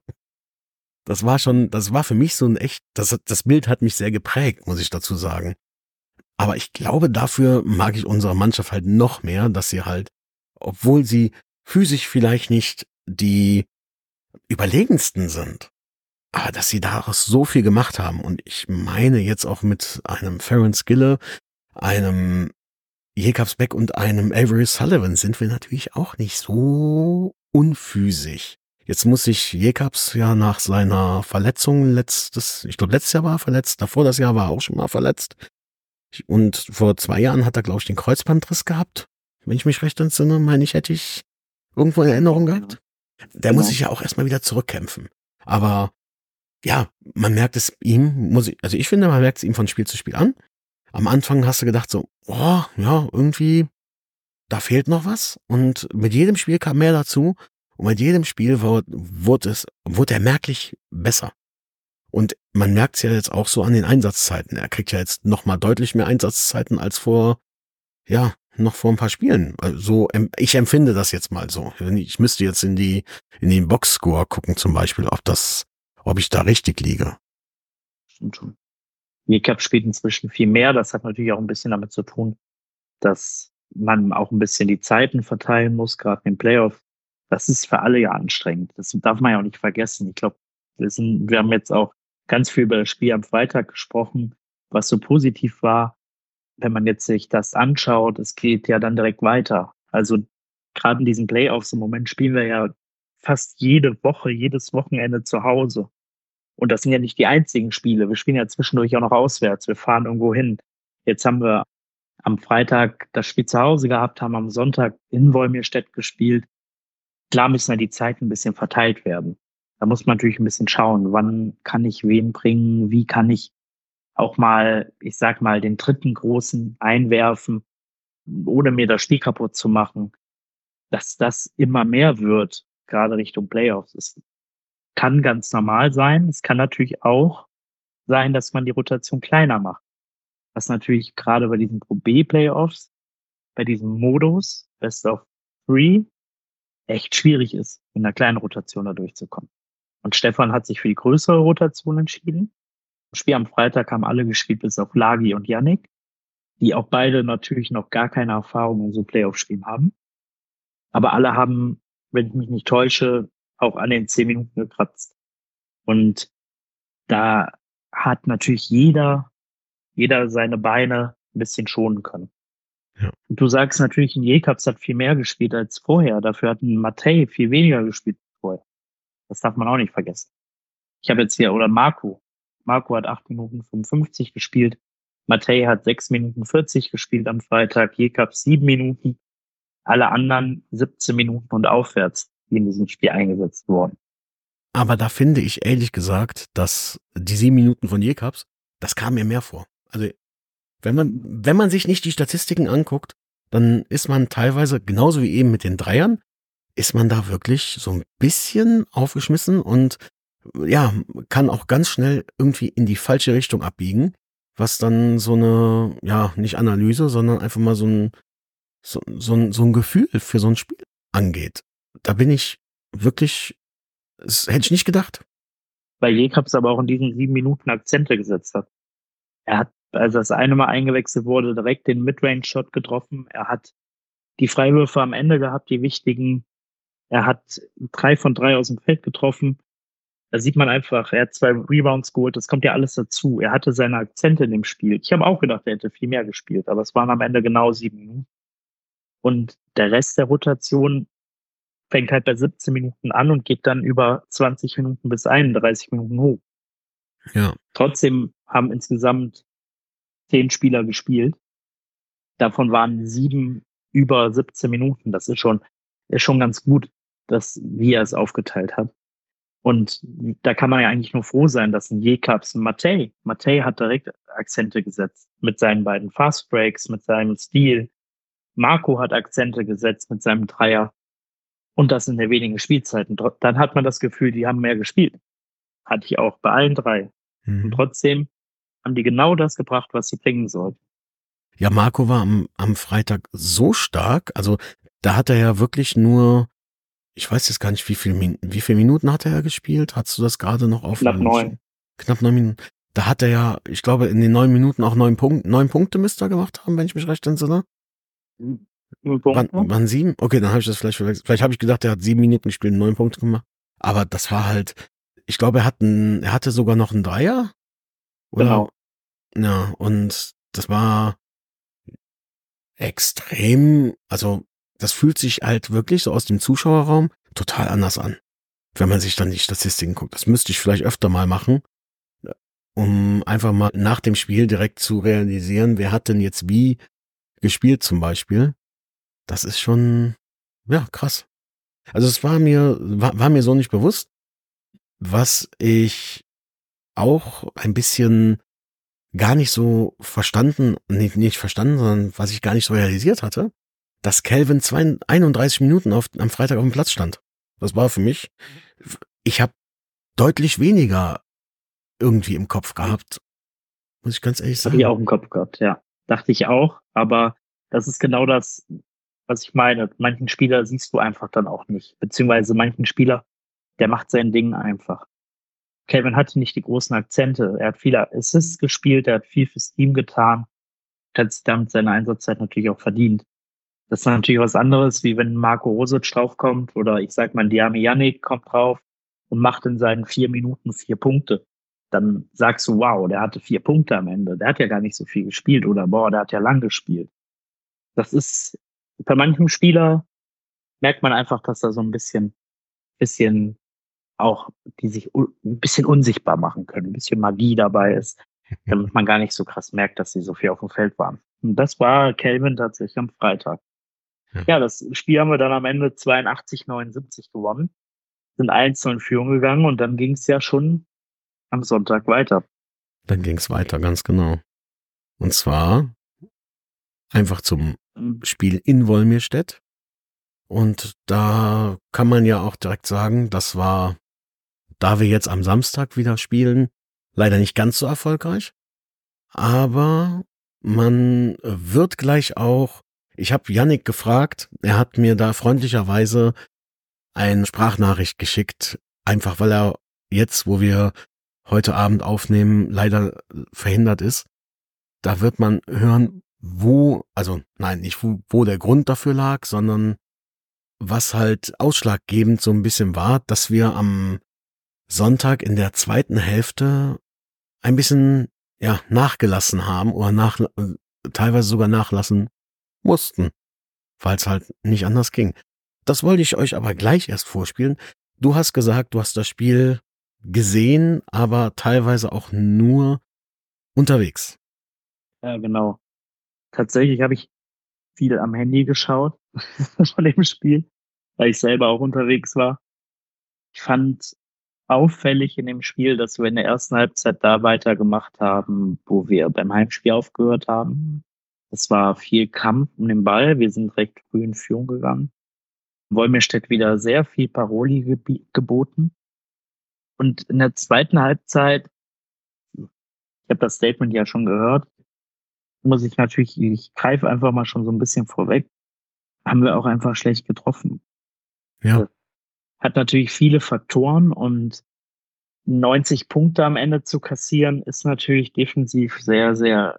Das war schon, das war für mich so ein echt, das, das Bild hat mich sehr geprägt, muss ich dazu sagen. Aber ich glaube, dafür mag ich unsere Mannschaft halt noch mehr, dass sie halt, obwohl sie physisch vielleicht nicht die überlegensten sind, aber dass sie daraus so viel gemacht haben. Und ich meine jetzt auch mit einem Farron Skille, einem Jekabs Beck und einem Avery Sullivan sind wir natürlich auch nicht so unphysisch. Jetzt muss sich Jekabs ja nach seiner Verletzung letztes, ich glaube letztes Jahr war er verletzt, davor das Jahr war er auch schon mal verletzt. Und vor zwei Jahren hat er, glaube ich, den Kreuzbandriss gehabt. Wenn ich mich recht entsinne, meine ich, hätte ich irgendwo in Erinnerung gehabt. Der muss sich ja auch erstmal wieder zurückkämpfen. Aber ja, man merkt es ihm, muss ich, also ich finde, man merkt es ihm von Spiel zu Spiel an. Am Anfang hast du gedacht so, oh, ja, irgendwie, da fehlt noch was. Und mit jedem Spiel kam mehr dazu. Und mit jedem Spiel wurde, wurde es, wurde er merklich besser. Und man merkt es ja jetzt auch so an den Einsatzzeiten. Er kriegt ja jetzt noch mal deutlich mehr Einsatzzeiten als vor, ja, noch vor ein paar Spielen. Also ich empfinde das jetzt mal so. Ich müsste jetzt in die, in den Boxscore gucken zum Beispiel, ob das, ob ich da richtig liege. Stimmt schon. Jekab spielt inzwischen viel mehr. Das hat natürlich auch ein bisschen damit zu tun, dass man auch ein bisschen die Zeiten verteilen muss, gerade im Playoff. Das ist für alle ja anstrengend. Das darf man ja auch nicht vergessen. Ich glaube, wir sind, wir haben jetzt auch ganz viel über das Spiel am Freitag gesprochen, was so positiv war. Wenn man jetzt sich das anschaut, es geht ja dann direkt weiter. Also gerade in diesen Playoffs im Moment spielen wir ja fast jede Woche, jedes Wochenende zu Hause. Und das sind ja nicht die einzigen Spiele. Wir spielen ja zwischendurch auch noch auswärts. Wir fahren irgendwo hin. Jetzt haben wir am Freitag das Spiel zu Hause gehabt, haben am Sonntag in Wolmirstedt gespielt. Klar müssen ja die Zeiten ein bisschen verteilt werden. Da muss man natürlich ein bisschen schauen, wann kann ich wen bringen, wie kann ich auch mal, ich sag mal, den dritten Großen einwerfen, ohne mir das Spiel kaputt zu machen. dass das immer mehr wird, gerade Richtung Playoffs. Es kann ganz normal sein. Es kann natürlich auch sein, dass man die Rotation kleiner macht. Was natürlich gerade bei diesen Pro B Playoffs, bei diesem Modus Best of Three, echt schwierig ist, in einer kleinen Rotation da durchzukommen. Und Stefan hat sich für die größere Rotation entschieden. Im Spiel am Freitag haben alle gespielt, bis auf Lagi und Yannick, die auch beide natürlich noch gar keine Erfahrung in so Playoff-Spielen haben. Aber alle haben, wenn ich mich nicht täusche, auch an den zehn Minuten gekratzt. Und da hat natürlich jeder, jeder seine Beine ein bisschen schonen können. Ja. Und du sagst natürlich, in Jekabs hat viel mehr gespielt als vorher. Dafür hat ein Matej viel weniger gespielt als vorher. Das darf man auch nicht vergessen. Ich habe jetzt hier, oder Marco. Marco hat acht Minuten fünfundfünfzig gespielt. Matej hat sechs Minuten vierzig gespielt am Freitag. Jekabs sieben Minuten. Alle anderen siebzehn Minuten und aufwärts, die in diesem Spiel eingesetzt wurden. Aber da finde ich ehrlich gesagt, dass die sieben Minuten von Jekabs, das kam mir mehr vor. Also wenn man, wenn man sich nicht die Statistiken anguckt, dann ist man teilweise, genauso wie eben mit den Dreiern, ist man da wirklich so ein bisschen aufgeschmissen und ja, kann auch ganz schnell irgendwie in die falsche Richtung abbiegen, was dann so eine, ja, nicht Analyse, sondern einfach mal so ein, so, so ein, so ein Gefühl für so ein Spiel angeht. Da bin ich wirklich, das hätte ich nicht gedacht. Weil Jekabs aber auch in diesen sieben Minuten Akzente gesetzt hat. Er hat, als das eine Mal eingewechselt wurde, direkt den Midrange-Shot getroffen. Er hat die Freiwürfe am Ende gehabt, die wichtigen. Er hat drei von drei aus dem Feld getroffen. Da sieht man einfach, er hat zwei Rebounds geholt. Das kommt ja alles dazu. Er hatte seine Akzente in dem Spiel. Ich habe auch gedacht, er hätte viel mehr gespielt, aber es waren am Ende genau sieben Minuten. Und der Rest der Rotation fängt halt bei siebzehn Minuten an und geht dann über zwanzig Minuten bis einunddreißig Minuten hoch. Ja. Trotzdem haben insgesamt zehn Spieler gespielt. Davon waren sieben über siebzehn Minuten. Das ist schon, ist schon ganz gut, dass, wie er es aufgeteilt hat. Und da kann man ja eigentlich nur froh sein, dass ein Jekabs, ein Matej, Matej hat direkt Akzente gesetzt mit seinen beiden Fast Breaks, mit seinem Stil. Marco hat Akzente gesetzt mit seinem Dreier. Und das in der wenigen Spielzeiten. Dann hat man das Gefühl, die haben mehr gespielt. Hatte ich auch bei allen drei. Mhm. Und trotzdem haben die genau das gebracht, was sie bringen sollten. Ja, Marco war am, am Freitag so stark. Also da hat er ja wirklich nur, ich weiß jetzt gar nicht, wie viel, wie viele Minuten hat er gespielt? Hast du das gerade noch auf? Knapp neun. Knapp neun Minuten. Da hat er ja, ich glaube, in den neun Minuten auch neun Punkte, neun Punkte müsste er gemacht haben, wenn ich mich recht entsinne. Mhm. Waren, waren sieben? Okay, dann habe ich das vielleicht verwechselt. Vielleicht habe ich gedacht, er hat sieben Minuten gespielt und neun Punkte gemacht. Aber das war halt, ich glaube, er hat einen, er hatte sogar noch einen Dreier. Oder? Genau. Ja, und das war extrem, also das fühlt sich halt wirklich so aus dem Zuschauerraum total anders an, wenn man sich dann die Statistiken guckt. Das müsste ich vielleicht öfter mal machen, um einfach mal nach dem Spiel direkt zu realisieren, wer hat denn jetzt wie gespielt zum Beispiel. Das ist schon, ja, krass. Also es war mir, war, war mir so nicht bewusst. Was ich auch ein bisschen gar nicht so verstanden, nicht, nicht verstanden, sondern was ich gar nicht so realisiert hatte, dass Calvin einunddreißig Minuten auf, am Freitag auf dem Platz stand. Das war für mich, ich habe deutlich weniger irgendwie im Kopf gehabt, muss ich ganz ehrlich sagen. Habe ich auch im Kopf gehabt, ja. Dachte ich auch, aber das ist genau das, was ich meine. Manchen Spieler siehst du einfach dann auch nicht, beziehungsweise manchen Spieler, der macht sein Ding einfach. Calvin hatte nicht die großen Akzente. Er hat viele Assists gespielt, er hat viel fürs Team getan, hat sich damit seine Einsatzzeit natürlich auch verdient. Das ist natürlich was anderes, wie wenn Marco Rosic draufkommt oder ich sag mal, Diami Yannick kommt drauf und macht in seinen vier Minuten vier Punkte. Dann sagst du, wow, der hatte vier Punkte am Ende. Der hat ja gar nicht so viel gespielt oder boah, der hat ja lang gespielt. Das ist, bei manchem Spieler merkt man einfach, dass da so ein bisschen, bisschen auch, die sich ein bisschen unsichtbar machen können, ein bisschen Magie dabei ist, damit man gar nicht so krass merkt, dass sie so viel auf dem Feld waren. Und das war Calvin tatsächlich am Freitag. Ja, ja, das Spiel haben wir dann am Ende zweiundachtzig neunundsiebzig gewonnen, sind eins in Führung gegangen und dann ging es ja schon am Sonntag weiter. Dann ging es weiter, ganz genau. Und zwar einfach zum Spiel in Wolmirstedt. Und da kann man ja auch direkt sagen, das war, da wir jetzt am Samstag wieder spielen, leider nicht ganz so erfolgreich. Aber man wird gleich auch, ich habe Yannick gefragt, er hat mir da freundlicherweise eine Sprachnachricht geschickt, einfach weil er jetzt, wo wir heute Abend aufnehmen, leider verhindert ist. Da wird man hören, wo, also nein, nicht wo, wo der Grund dafür lag, sondern was halt ausschlaggebend so ein bisschen war, dass wir am Sonntag in der zweiten Hälfte ein bisschen, ja, nachgelassen haben oder nach, teilweise sogar nachlassen mussten, weil es halt nicht anders ging. Das wollte ich euch aber gleich erst vorspielen. Du hast gesagt, du hast das Spiel gesehen, aber teilweise auch nur unterwegs. Ja, genau. Tatsächlich habe ich viel am Handy geschaut von dem Spiel, weil ich selber auch unterwegs war. Ich fand auffällig in dem Spiel, dass wir in der ersten Halbzeit da weitergemacht haben, wo wir beim Heimspiel aufgehört haben. Es war viel Kampf um den Ball. Wir sind recht früh in Führung gegangen. Wolmirstedt wieder sehr viel Paroli gebi- geboten. Und in der zweiten Halbzeit, ich habe das Statement ja schon gehört, muss ich natürlich, ich greife einfach mal schon so ein bisschen vorweg, haben wir auch einfach schlecht getroffen. Ja, Hat natürlich viele Faktoren und neunzig Punkte am Ende zu kassieren, ist natürlich defensiv sehr, sehr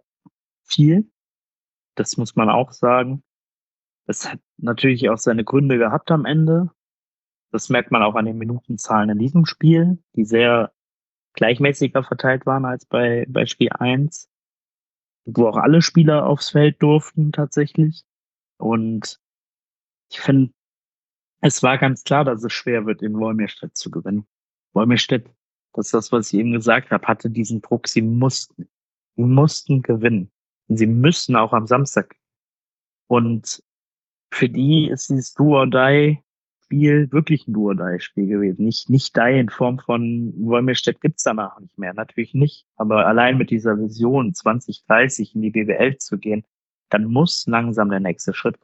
viel. Das muss man auch sagen. Das hat natürlich auch seine Gründe gehabt am Ende. Das merkt man auch an den Minutenzahlen in diesem Spiel, die sehr gleichmäßiger verteilt waren als bei, bei Spiel eins, wo auch alle Spieler aufs Feld durften tatsächlich. Und ich finde, es war ganz klar, dass es schwer wird, in Wolmirstedt zu gewinnen. Wolmirstedt, das ist das, was ich eben gesagt habe, hatte diesen Druck, sie mussten, sie mussten gewinnen. Und sie müssen auch am Samstag. Und für die ist dieses Do-or-Die-Spiel wirklich ein Do-or-Die-Spiel gewesen. Nicht, nicht Die in Form von Wolmirstedt gibt's danach nicht mehr. Natürlich nicht. Aber allein mit dieser Vision, zwanzig dreißig in die B W L zu gehen, dann muss langsam der nächste Schritt.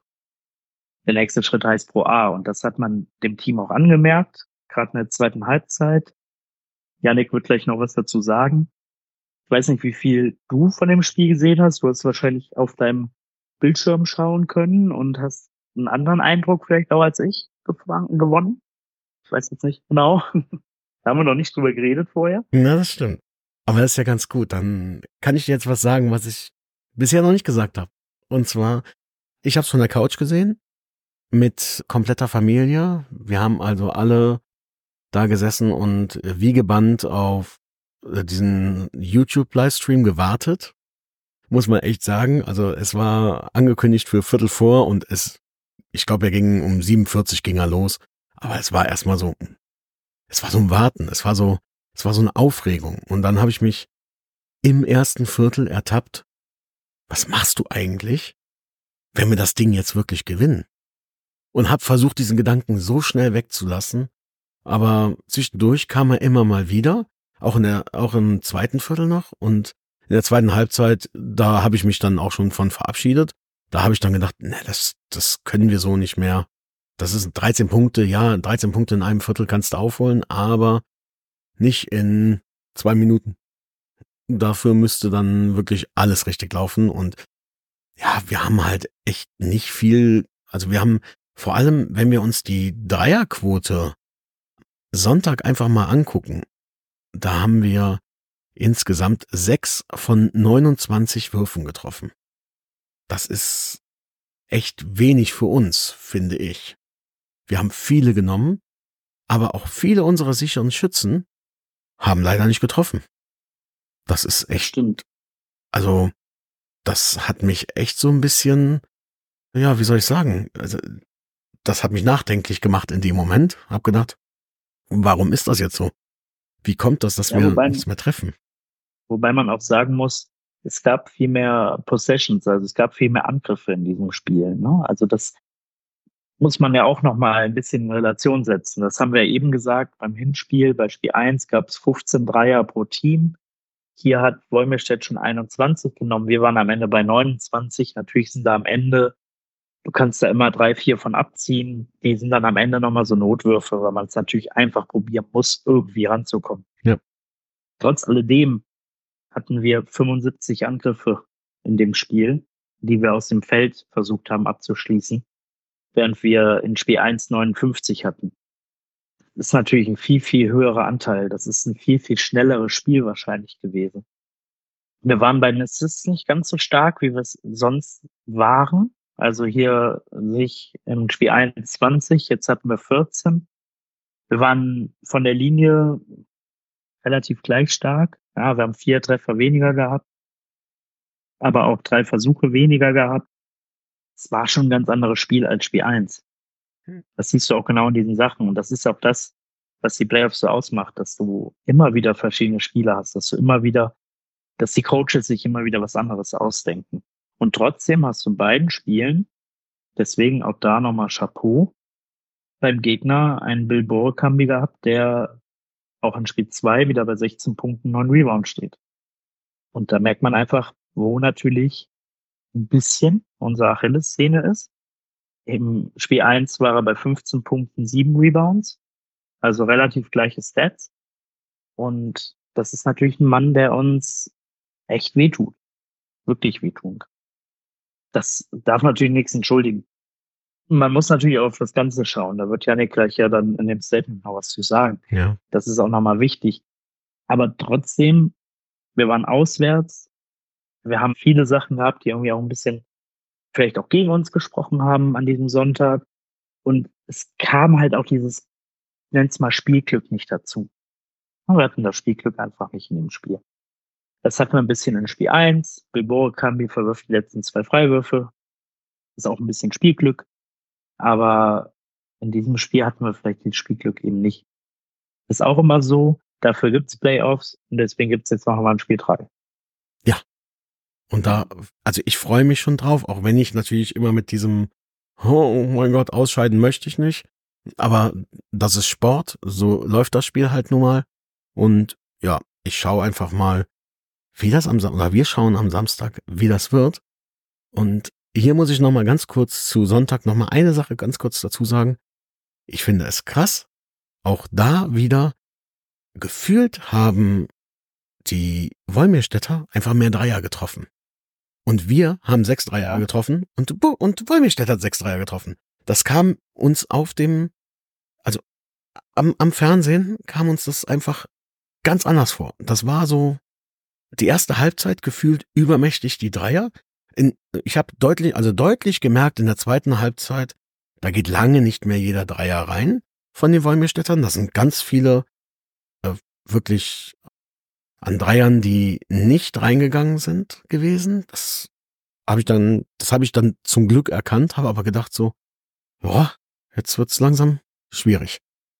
Der nächste Schritt heißt Pro A. Und das hat man dem Team auch angemerkt, gerade in der zweiten Halbzeit. Yannick wird gleich noch was dazu sagen. Ich weiß nicht, wie viel du von dem Spiel gesehen hast. Du hast wahrscheinlich auf deinem Bildschirm schauen können und hast einen anderen Eindruck vielleicht auch als ich gewonnen. Ich weiß jetzt nicht genau. Da haben wir noch nicht drüber geredet vorher. na, das stimmt. Aber das ist ja ganz gut. Dann kann ich dir jetzt was sagen, was ich bisher noch nicht gesagt habe. Und zwar, ich habe es von der Couch gesehen mit kompletter Familie. Wir haben also alle da gesessen und äh, wie gebannt auf äh, diesen YouTube-Livestream gewartet. Muss man echt sagen. Also es war angekündigt für Viertel vor und es, ich glaube, er ging um siebenundvierzig ging er los. Aber es war erstmal so, es war so ein Warten. Es war so, es war so eine Aufregung. Und dann habe ich mich im ersten Viertel ertappt. Was machst du eigentlich, wenn wir das Ding jetzt wirklich gewinnen? Und habe versucht, diesen Gedanken so schnell wegzulassen. Aber zwischendurch kam er immer mal wieder, auch in der, auch im zweiten Viertel noch. Und in der zweiten Halbzeit, da habe ich mich dann auch schon von verabschiedet. Da habe ich dann gedacht, ne, das, das können wir so nicht mehr. Das ist dreizehn Punkte, ja, dreizehn Punkte in einem Viertel kannst du aufholen, aber nicht in zwei Minuten. Dafür müsste dann wirklich alles richtig laufen. Und ja, wir haben halt echt nicht viel, also wir haben vor allem, wenn wir uns die Dreierquote Sonntag einfach mal angucken, da haben wir insgesamt sechs von neunundzwanzig Würfen getroffen. Das ist echt wenig für uns, finde ich. Wir haben viele genommen, aber auch viele unserer sicheren Schützen haben leider nicht getroffen. Das ist echt, Stimmt. also das hat mich echt so ein bisschen, ja, wie soll ich sagen, also das hat mich nachdenklich gemacht in dem Moment. Hab gedacht, warum ist das jetzt so? Wie kommt das, dass Ja, wir wobei, nichts mehr treffen? wobei man auch sagen muss, es gab viel mehr Possessions, also es gab viel mehr Angriffe in diesem Spiel. Ne? Also das muss man ja auch noch mal ein bisschen in Relation setzen. Das haben wir eben gesagt, beim Hinspiel, bei Spiel eins gab es fünfzehn Dreier pro Team. Hier hat Wolmirstedt schon einundzwanzig genommen. Wir waren am Ende bei neunundzwanzig. Natürlich sind da am Ende du kannst da immer drei, vier von abziehen. Die sind dann am Ende nochmal so Notwürfe, weil man es natürlich einfach probieren muss, irgendwie ranzukommen. Ja. Trotz alledem hatten wir fünfundsiebzig Angriffe in dem Spiel, die wir aus dem Feld versucht haben abzuschließen, während wir in Spiel eins neunundfünfzig hatten. Das ist natürlich ein viel, viel höherer Anteil. Das ist ein viel, viel schnelleres Spiel wahrscheinlich gewesen. Wir waren bei den Assists nicht ganz so stark, wie wir es sonst waren. Also hier sich im Spiel einundzwanzig, jetzt hatten wir vierzehn. Wir waren von der Linie relativ gleich stark. Ja, wir haben vier Treffer weniger gehabt, aber auch drei Versuche weniger gehabt. Es war schon ein ganz anderes Spiel als Spiel eins. Das siehst du auch genau in diesen Sachen. Und das ist auch das, was die Playoffs so ausmacht, dass du immer wieder verschiedene Spiele hast, dass du immer wieder, dass die Coaches sich immer wieder was anderes ausdenken. Und trotzdem hast du in beiden Spielen, deswegen auch da nochmal Chapeau, beim Gegner einen Bill Borekambi gehabt, der auch in Spiel zwei wieder bei sechzehn Punkten, neun Rebounds steht. Und da merkt man einfach, wo natürlich ein bisschen unsere Achillessehne ist. Im Spiel eins war er bei fünfzehn Punkten, sieben Rebounds, also relativ gleiche Stats. Und das ist natürlich ein Mann, der uns echt wehtut. Wirklich wehtun kann. Das darf natürlich nichts entschuldigen. Man muss natürlich auch auf das Ganze schauen. Da wird Yannick gleich ja dann in dem Statement noch was zu sagen. Ja. Das ist auch nochmal wichtig. Aber trotzdem, wir waren auswärts. Wir haben viele Sachen gehabt, die irgendwie auch ein bisschen vielleicht auch gegen uns gesprochen haben an diesem Sonntag. Und es kam halt auch dieses, ich nenne es mal Spielglück nicht dazu. Wir hatten das Spielglück einfach nicht in dem Spiel. Das hatten wir ein bisschen in Spiel eins. Bill Borekambi verwirft die letzten zwei Freiwürfe. Ist auch ein bisschen Spielglück. Aber in diesem Spiel hatten wir vielleicht das Spielglück eben nicht. Ist auch immer so. Dafür gibt's Playoffs und deswegen gibt's jetzt noch mal ein Spiel drei. Ja. Und da, also ich freue mich schon drauf, auch wenn ich natürlich immer mit diesem, oh mein Gott, ausscheiden möchte ich nicht. Aber das ist Sport, so läuft das Spiel halt nun mal. Und ja, ich schaue einfach mal, wie das am Samstag, oder wir schauen am Samstag, wie das wird. Und hier muss ich nochmal ganz kurz zu Sonntag nochmal eine Sache ganz kurz dazu sagen. Ich finde es krass, auch da wieder gefühlt haben die Wolmirstädter einfach mehr Dreier getroffen. Und wir haben sechs Dreier getroffen und, und Wolmirstädt hat sechs Dreier getroffen. Das kam uns auf dem, also am, am Fernsehen kam uns das einfach ganz anders vor. Das war so die erste Halbzeit gefühlt übermächtig die Dreier. In, ich habe deutlich, also deutlich gemerkt in der zweiten Halbzeit, da geht lange nicht mehr jeder Dreier rein von den Wolmirstädtern. Das sind ganz viele äh, wirklich an Dreiern, die nicht reingegangen sind gewesen. Das habe ich dann, das habe ich dann zum Glück erkannt, habe aber gedacht so, boah, jetzt wird's langsam schwierig.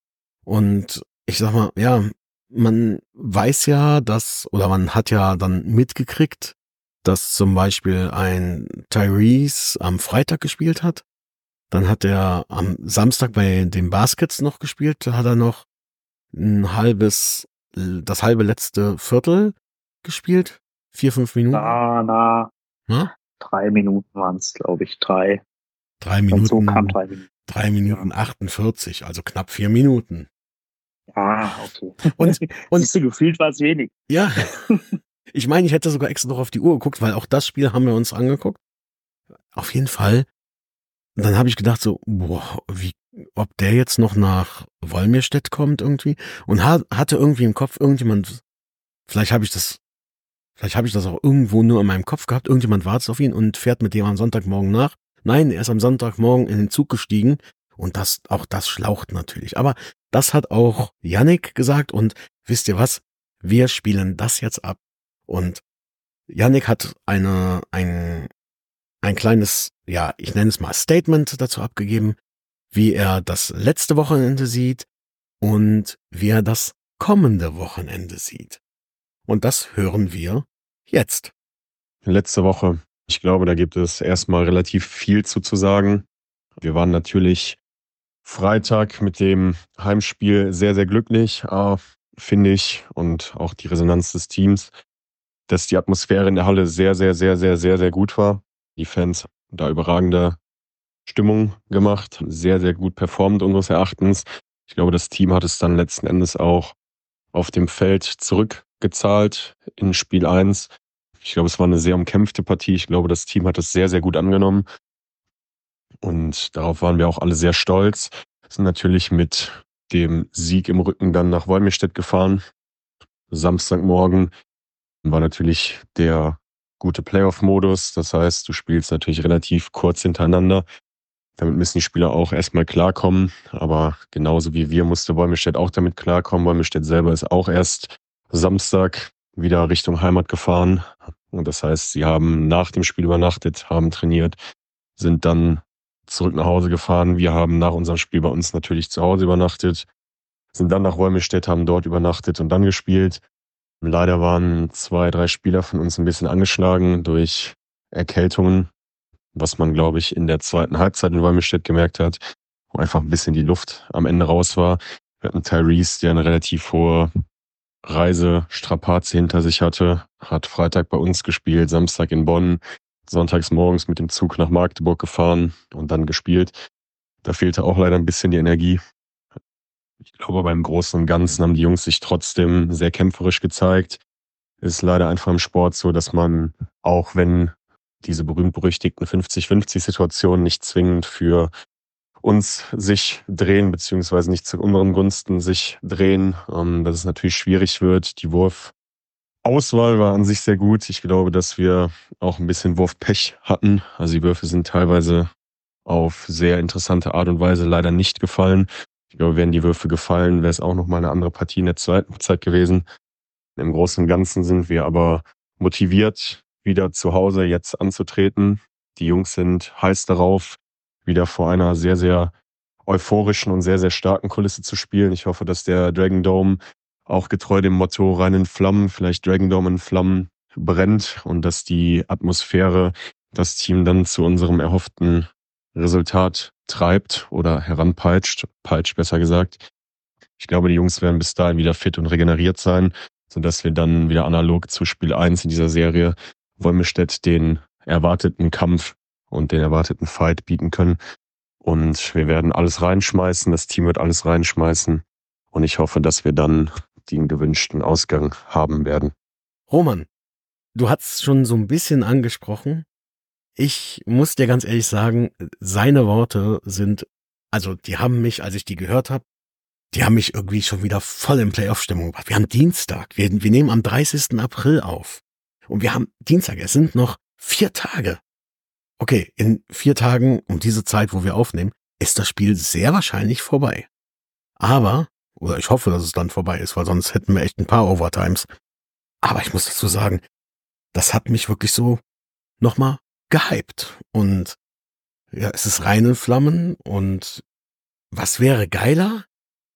Und ich sag mal, ja, man weiß ja, dass, oder man hat ja dann mitgekriegt, dass zum Beispiel ein Tyrese am Freitag gespielt hat. Dann hat er am Samstag bei den Baskets noch gespielt. Da hat er noch ein halbes, das halbe letzte Viertel gespielt. Vier, fünf Minuten. Na, na. Na? Drei Minuten waren es, glaube ich. Drei. Drei Minuten. So kam drei Minuten. Drei Minuten ja. achtundvierzig, also knapp vier Minuten. Ah, okay. Und, und siehst du, gefühlt war es wenig. Ja. Ich meine, ich hätte sogar extra noch auf die Uhr geguckt, weil auch das Spiel haben wir uns angeguckt. Auf jeden Fall. Und dann habe ich gedacht so, boah, wie, ob der jetzt noch nach Wolmirstedt kommt irgendwie. Und ha- hatte irgendwie im Kopf irgendjemand, vielleicht habe ich das, vielleicht habe ich das auch irgendwo nur in meinem Kopf gehabt, irgendjemand wartet auf ihn und fährt mit dem am Sonntagmorgen nach. Nein, er ist am Sonntagmorgen in den Zug gestiegen und das, auch das schlaucht natürlich. Aber das hat auch Yannick gesagt und wisst ihr was? Wir spielen das jetzt ab. Und Yannick hat eine, ein, ein kleines, ja, ich nenne es mal Statement dazu abgegeben, wie er das letzte Wochenende sieht und wie er das kommende Wochenende sieht. Und das hören wir jetzt. Letzte Woche, ich glaube, da gibt es erstmal relativ viel zu, zu sagen. Wir waren natürlich Freitag mit dem Heimspiel sehr, sehr glücklich, äh, finde ich, und auch die Resonanz des Teams, dass die Atmosphäre in der Halle sehr, sehr, sehr, sehr, sehr, sehr gut war. Die Fans da überragende Stimmung gemacht, sehr, sehr gut performt unseres Erachtens. Ich glaube, das Team hat es dann letzten Endes auch auf dem Feld zurückgezahlt in Spiel eins. Ich glaube, es war eine sehr umkämpfte Partie. Ich glaube, das Team hat es sehr, sehr gut angenommen und darauf waren wir auch alle sehr stolz. Sind natürlich mit dem Sieg im Rücken dann nach Wolmirstedt gefahren. Samstagmorgen war natürlich der gute Playoff-Modus. Das heißt, du spielst natürlich relativ kurz hintereinander. Damit müssen die Spieler auch erstmal klarkommen. Aber genauso wie wir musste Wolmirstedt auch damit klarkommen. Wolmirstedt selber ist auch erst Samstag wieder Richtung Heimat gefahren. Und das heißt, sie haben nach dem Spiel übernachtet, haben trainiert, sind dann zurück nach Hause gefahren. Wir haben nach unserem Spiel bei uns natürlich zu Hause übernachtet, sind dann nach Wolmirstedt, haben dort übernachtet und dann gespielt. Leider waren zwei, drei Spieler von uns ein bisschen angeschlagen durch Erkältungen, was man, glaube ich, in der zweiten Halbzeit in Wolmirstedt gemerkt hat, wo einfach ein bisschen die Luft am Ende raus war. Wir hatten Tyrese, der eine relativ hohe Reisestrapaze hinter sich hatte, hat Freitag bei uns gespielt, Samstag in Bonn, sonntags morgens mit dem Zug nach Magdeburg gefahren und dann gespielt. Da fehlte auch leider ein bisschen die Energie. Ich glaube, beim Großen und Ganzen haben die Jungs sich trotzdem sehr kämpferisch gezeigt. Ist leider einfach im Sport so, dass man, auch wenn diese berühmt-berüchtigten fünfzig-fünfzig-Situationen nicht zwingend für uns sich drehen, beziehungsweise nicht zu unseren Gunsten sich drehen, ähm, dass es natürlich schwierig wird. Die Wurfauswahl war an sich sehr gut. Ich glaube, dass wir auch ein bisschen Wurfpech hatten. Also die Würfe sind teilweise auf sehr interessante Art und Weise leider nicht gefallen. Ich glaube, wären die Würfe gefallen, wäre es auch nochmal eine andere Partie in der zweiten Halbzeit gewesen. Im Großen und Ganzen sind wir aber motiviert, wieder zu Hause jetzt anzutreten. Die Jungs sind heiß darauf, wieder vor einer sehr, sehr euphorischen und sehr, sehr starken Kulisse zu spielen. Ich hoffe, dass der Dragon Dome auch getreu dem Motto rein in Flammen, vielleicht Dragon Dome in Flammen brennt und dass die Atmosphäre das Team dann zu unserem erhofften Resultat treibt oder heranpeitscht, peitscht besser gesagt. Ich glaube, die Jungs werden bis dahin wieder fit und regeneriert sein, sodass wir dann wieder analog zu Spiel eins in dieser Serie Wolmirstedt den erwarteten Kampf und den erwarteten Fight bieten können. Und wir werden alles reinschmeißen, das Team wird alles reinschmeißen. Und ich hoffe, dass wir dann den gewünschten Ausgang haben werden. Roman, du hast schon so ein bisschen angesprochen. Ich muss dir ganz ehrlich sagen, seine Worte sind, also die haben mich, als ich die gehört habe, die haben mich irgendwie schon wieder voll in Playoff-Stimmung gebracht. Wir haben Dienstag, wir, wir nehmen am dreißigsten April auf. Und wir haben Dienstag, es sind noch vier Tage. Okay, in vier Tagen, um diese Zeit, wo wir aufnehmen, ist das Spiel sehr wahrscheinlich vorbei. Aber, oder ich hoffe, dass es dann vorbei ist, weil sonst hätten wir echt ein paar Overtimes. Aber ich muss dazu sagen, das hat mich wirklich so nochmal gehypt. Und ja, es ist rein in Flammen. Und was wäre geiler,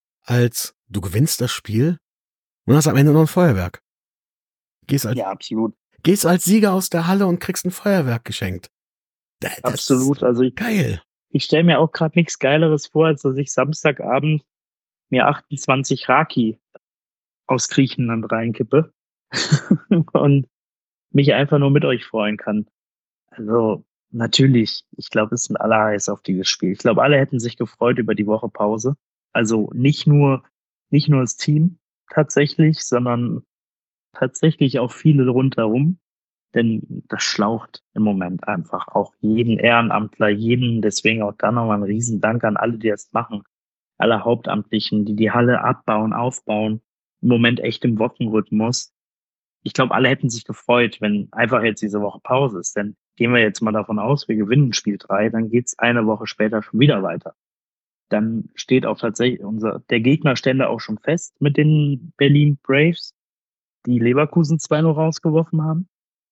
als du gewinnst das Spiel und hast am Ende noch ein Feuerwerk. Gehst als, Ja, absolut. gehst als Sieger aus der Halle und kriegst ein Feuerwerk geschenkt. Das ist Absolut. Also ich, geil. ich stelle mir auch gerade nichts Geileres vor, als dass ich Samstagabend mir achtundzwanzig Raki aus Griechenland reinkippe und mich einfach nur mit euch freuen kann. Also natürlich, ich glaube, es sind alle heiß auf dieses Spiel. Ich glaube, alle hätten sich gefreut über die Woche Pause. Also nicht nur, nicht nur das Team tatsächlich, sondern tatsächlich auch viele rundherum. Denn das schlaucht im Moment einfach auch jeden Ehrenamtler, jeden. Deswegen auch da nochmal ein Riesendank an alle, die das machen. Alle Hauptamtlichen, die die Halle abbauen, aufbauen. Im Moment echt im Wochenrhythmus. Ich glaube, alle hätten sich gefreut, wenn einfach jetzt diese Woche Pause ist. Denn gehen wir jetzt mal davon aus, wir gewinnen Spiel drei, dann geht's eine Woche später schon wieder weiter. Dann steht auch tatsächlich unser, der Gegnerstände auch schon fest mit den Berlin Braves, die Leverkusen zwei null rausgeworfen haben.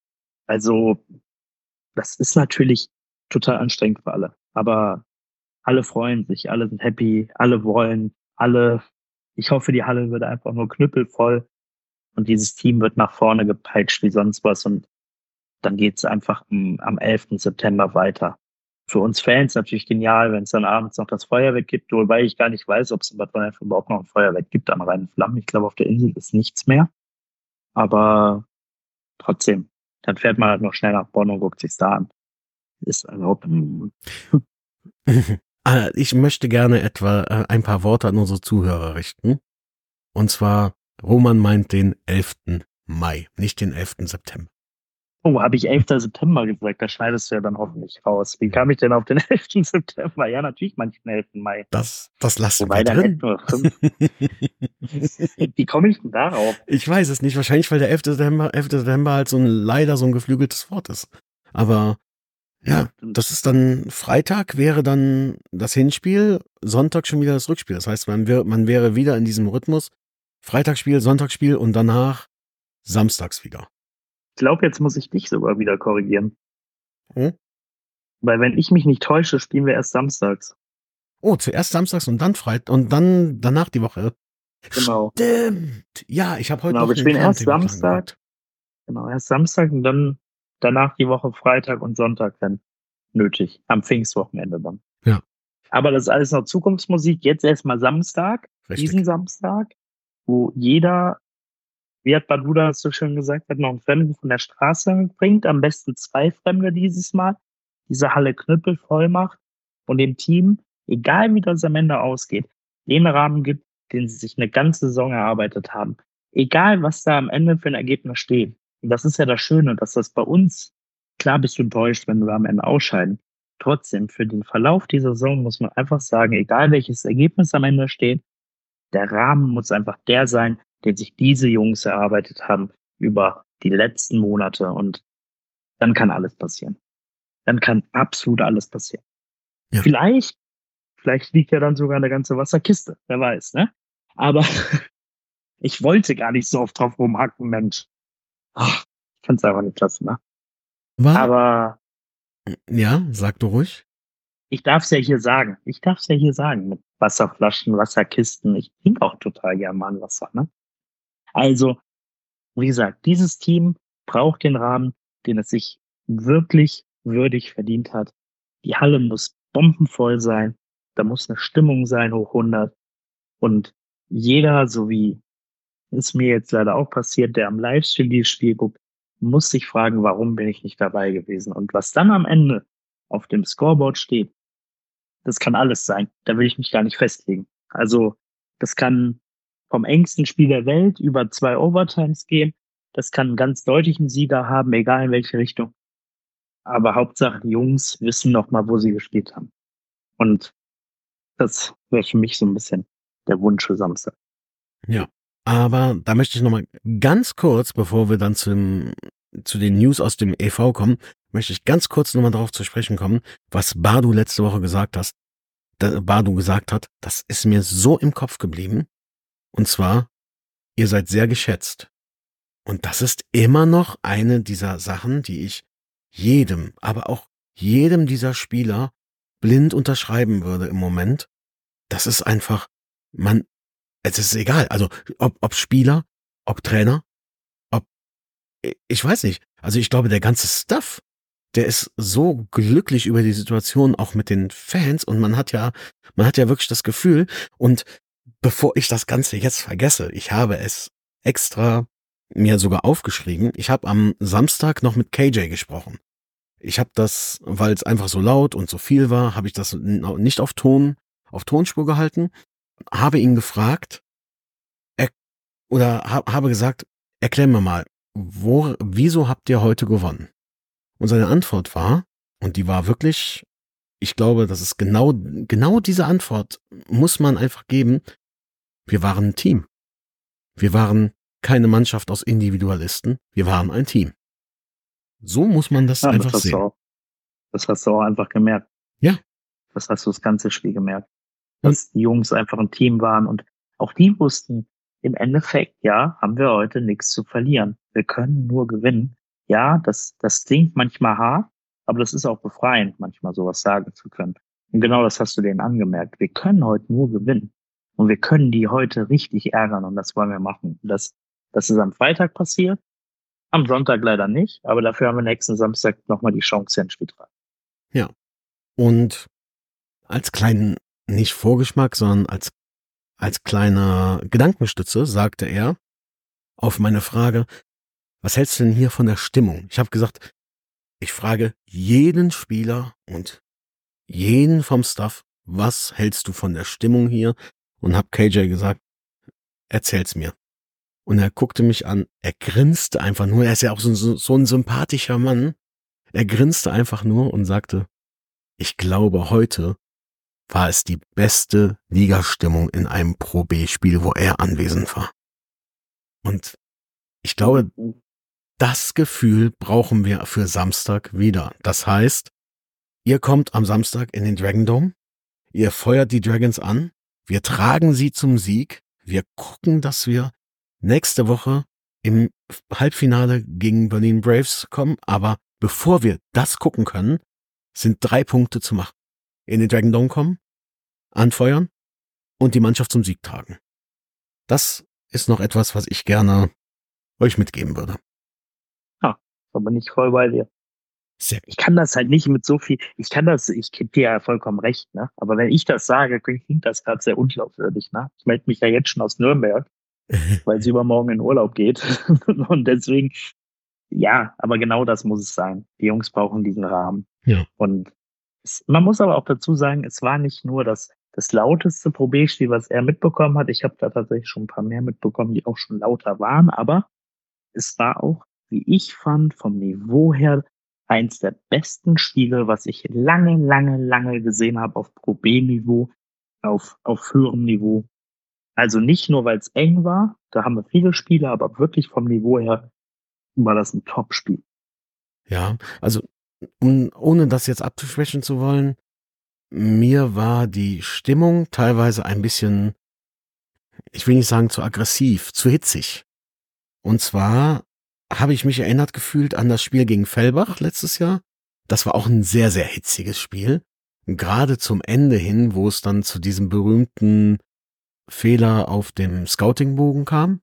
Also, das ist natürlich total anstrengend für alle. Aber alle freuen sich, alle sind happy, alle wollen, alle, ich hoffe, die Halle wird einfach nur knüppelvoll und dieses Team wird nach vorne gepeitscht wie sonst was und dann geht's einfach am, am elften September weiter. Für uns Fans natürlich genial, wenn es dann abends noch das Feuerwerk gibt, wobei ich gar nicht weiß, ob es in Bad Wannenhöfen überhaupt noch ein Feuerwerk gibt an reinen Flammen. Ich glaube, auf der Insel ist nichts mehr. Aber trotzdem, dann fährt man halt noch schnell nach Bonn und guckt sich's da an. Ist also, Äh, Ich möchte gerne etwa äh, ein paar Worte an unsere Zuhörer richten. Und zwar, Roman meint den elften Mai, nicht den elften September. Oh, habe ich elften September gesagt? Da schneidest du ja dann hoffentlich raus. Wie kam ich denn auf den elften September? Ja, natürlich manchmal den elften Mai. Das, das lassen Wobei wir dann drin. hätten wir fünf. Wie komme ich denn darauf? Ich weiß es nicht. Wahrscheinlich, weil der elfte September, elfte September halt so ein, leider so ein geflügeltes Wort ist. Aber ja, das ist dann, Freitag wäre dann das Hinspiel, Sonntag schon wieder das Rückspiel. Das heißt, man, wär, man wäre wieder in diesem Rhythmus. Freitagsspiel, Sonntagsspiel und danach samstags wieder. Ich glaube, jetzt muss ich dich sogar wieder korrigieren. Hm? Weil wenn ich mich nicht täusche, spielen wir erst samstags. Oh, zuerst samstags und dann Freitag und dann danach die Woche. Genau. Stimmt. Ja, ich habe heute Genau, noch wir den spielen erst Timetable Samstag. angeguckt. Genau, erst Samstag und dann danach die Woche Freitag und Sonntag, wenn nötig. Am Pfingstwochenende dann. Ja. Aber das ist alles noch Zukunftsmusik. Jetzt erstmal Samstag, Richtig. diesen Samstag, wo jeder, wie hat Baduda so schön gesagt, hat noch einen Fremden von der Straße bringt, am besten zwei Fremde dieses Mal, diese Halle Knüppel voll macht und dem Team, egal wie das am Ende ausgeht, den Rahmen gibt, den sie sich eine ganze Saison erarbeitet haben. Egal, was da am Ende für ein Ergebnis steht. Und das ist ja das Schöne, dass das bei uns, klar bist du enttäuscht, wenn wir am Ende ausscheiden. Trotzdem, für den Verlauf dieser Saison muss man einfach sagen, egal welches Ergebnis am Ende steht, der Rahmen muss einfach der sein, den sich diese Jungs erarbeitet haben über die letzten Monate. Und dann kann alles passieren. Dann kann absolut alles passieren. Ja. Vielleicht, vielleicht liegt ja dann sogar eine ganze Wasserkiste, wer weiß, ne? Aber ich wollte gar nicht so oft drauf rumhacken, Mensch. Ach, ich fand's einfach nicht klasse, ne? War, Aber ja, sag du ruhig. ich darf's ja hier sagen. Ich darf's ja hier sagen mit Wasserflaschen, Wasserkisten. Ich trinke auch total gerne mal ein Wasser, ne? Also, wie gesagt, dieses Team braucht den Rahmen, den es sich wirklich würdig verdient hat. Die Halle muss bombenvoll sein. Da muss eine Stimmung sein, hoch hundert. Und jeder, so wie es mir jetzt leider auch passiert, der am Livestream dieses Spiel guckt, muss sich fragen, warum bin ich nicht dabei gewesen? Und was dann am Ende auf dem Scoreboard steht, das kann alles sein. Da will ich mich gar nicht festlegen. Also, das kann vom engsten Spiel der Welt über zwei Overtimes gehen. Das kann einen ganz deutlichen Sieger haben, egal in welche Richtung. Aber Hauptsache, die Jungs wissen noch mal, wo sie gespielt haben. Und das wäre für mich so ein bisschen der Wunsch für Samstag. Ja, aber da möchte ich noch mal ganz kurz, bevor wir dann zum, zu den News aus dem E V kommen, möchte ich ganz kurz noch mal darauf zu sprechen kommen, was Badu letzte Woche gesagt hast. Da, Badu gesagt hat, das ist mir so im Kopf geblieben. Und zwar, ihr seid sehr geschätzt. Und das ist immer noch eine dieser Sachen, die ich jedem, aber auch jedem dieser Spieler blind unterschreiben würde im Moment. Das ist einfach, man, es ist egal, also ob, ob Spieler, ob Trainer, ob, ich weiß nicht, also ich glaube, der ganze Stuff, der ist so glücklich über die Situation, auch mit den Fans, und man hat ja, man hat ja wirklich das Gefühl, und bevor ich das Ganze jetzt vergesse, ich habe es extra mir sogar aufgeschrieben, ich habe am Samstag noch mit K J gesprochen. Ich habe das, weil es einfach so laut und so viel war, habe ich das nicht auf Ton, auf Tonspur gehalten, habe ihn gefragt, er, oder ha, habe gesagt, erklär mir mal, wo, wieso habt ihr heute gewonnen? Und seine Antwort war, und die war wirklich, ich glaube, das ist genau, genau diese Antwort muss man einfach geben, wir waren ein Team. Wir waren keine Mannschaft aus Individualisten, wir waren ein Team. So muss man das Ja, einfach das hast sehen. du auch, das hast du auch einfach gemerkt. Ja. Das hast du das ganze Spiel gemerkt. Dass und die Jungs einfach ein Team waren und auch die wussten, im Endeffekt, ja, haben wir heute nichts zu verlieren. Wir können nur gewinnen. Ja, das, das klingt manchmal hart, aber das ist auch befreiend, manchmal sowas sagen zu können. Und genau das hast du denen angemerkt. Wir können heute nur gewinnen. Und wir können die heute richtig ärgern und das wollen wir machen. Das, das ist am Freitag passiert. Am Sonntag leider nicht, aber dafür haben wir nächsten Samstag nochmal die Chance, ins Spiel zu tragen. Ja. Und als kleinen, nicht Vorgeschmack, sondern als, als kleine Gedankenstütze sagte er auf meine Frage, was hältst du denn hier von der Stimmung? Ich habe gesagt, ich frage jeden Spieler und jeden vom Staff, was hältst du von der Stimmung hier? Und hab K J gesagt, erzähl's mir. Und er guckte mich an, er grinste einfach nur, er ist ja auch so, so, so ein sympathischer Mann. Er grinste einfach nur und sagte, ich glaube, heute war es die beste Ligastimmung in einem Pro B-Spiel, wo er anwesend war. Und ich glaube, das Gefühl brauchen wir für Samstag wieder. Das heißt, ihr kommt am Samstag in den Dragon Dome, ihr feuert die Dragons an, wir tragen sie zum Sieg, wir gucken, dass wir nächste Woche im Halbfinale gegen Berlin Braves kommen, aber bevor wir das gucken können, sind drei Punkte zu machen. In den Dragon Dome kommen, anfeuern und die Mannschaft zum Sieg tragen. Das ist noch etwas, was ich gerne euch mitgeben würde. Ja, aber nicht voll bei dir. Sehr Ich kann das halt nicht mit so viel, ich kann das, ich gebe dir ja vollkommen recht, ne? Aber wenn ich das sage, klingt das gerade sehr unglaubwürdig, ne? Ich melde mich ja jetzt schon aus Nürnberg, weil es übermorgen in Urlaub geht. Und deswegen, ja, aber genau das muss es sein. Die Jungs brauchen diesen Rahmen. Ja. Und es, man muss aber auch dazu sagen, es war nicht nur das, das lauteste Pro B-Spiel, was er mitbekommen hat. Ich habe da tatsächlich schon ein paar mehr mitbekommen, die auch schon lauter waren. Aber es war auch, wie ich fand, vom Niveau her eins der besten Spiele, was ich lange, lange, lange gesehen habe auf Pro B-Niveau, auf, auf höherem Niveau. Also nicht nur, weil es eng war, da haben wir viele Spiele, aber wirklich vom Niveau her war das ein Top-Spiel. Ja, also um, ohne das jetzt abzuschwächen zu wollen, mir war die Stimmung teilweise ein bisschen, ich will nicht sagen zu aggressiv, zu hitzig. Und zwar habe ich mich erinnert gefühlt an das Spiel gegen Fellbach letztes Jahr. Das war auch ein sehr, sehr hitziges Spiel. Gerade zum Ende hin, wo es dann zu diesem berühmten Fehler auf dem Scoutingbogen kam,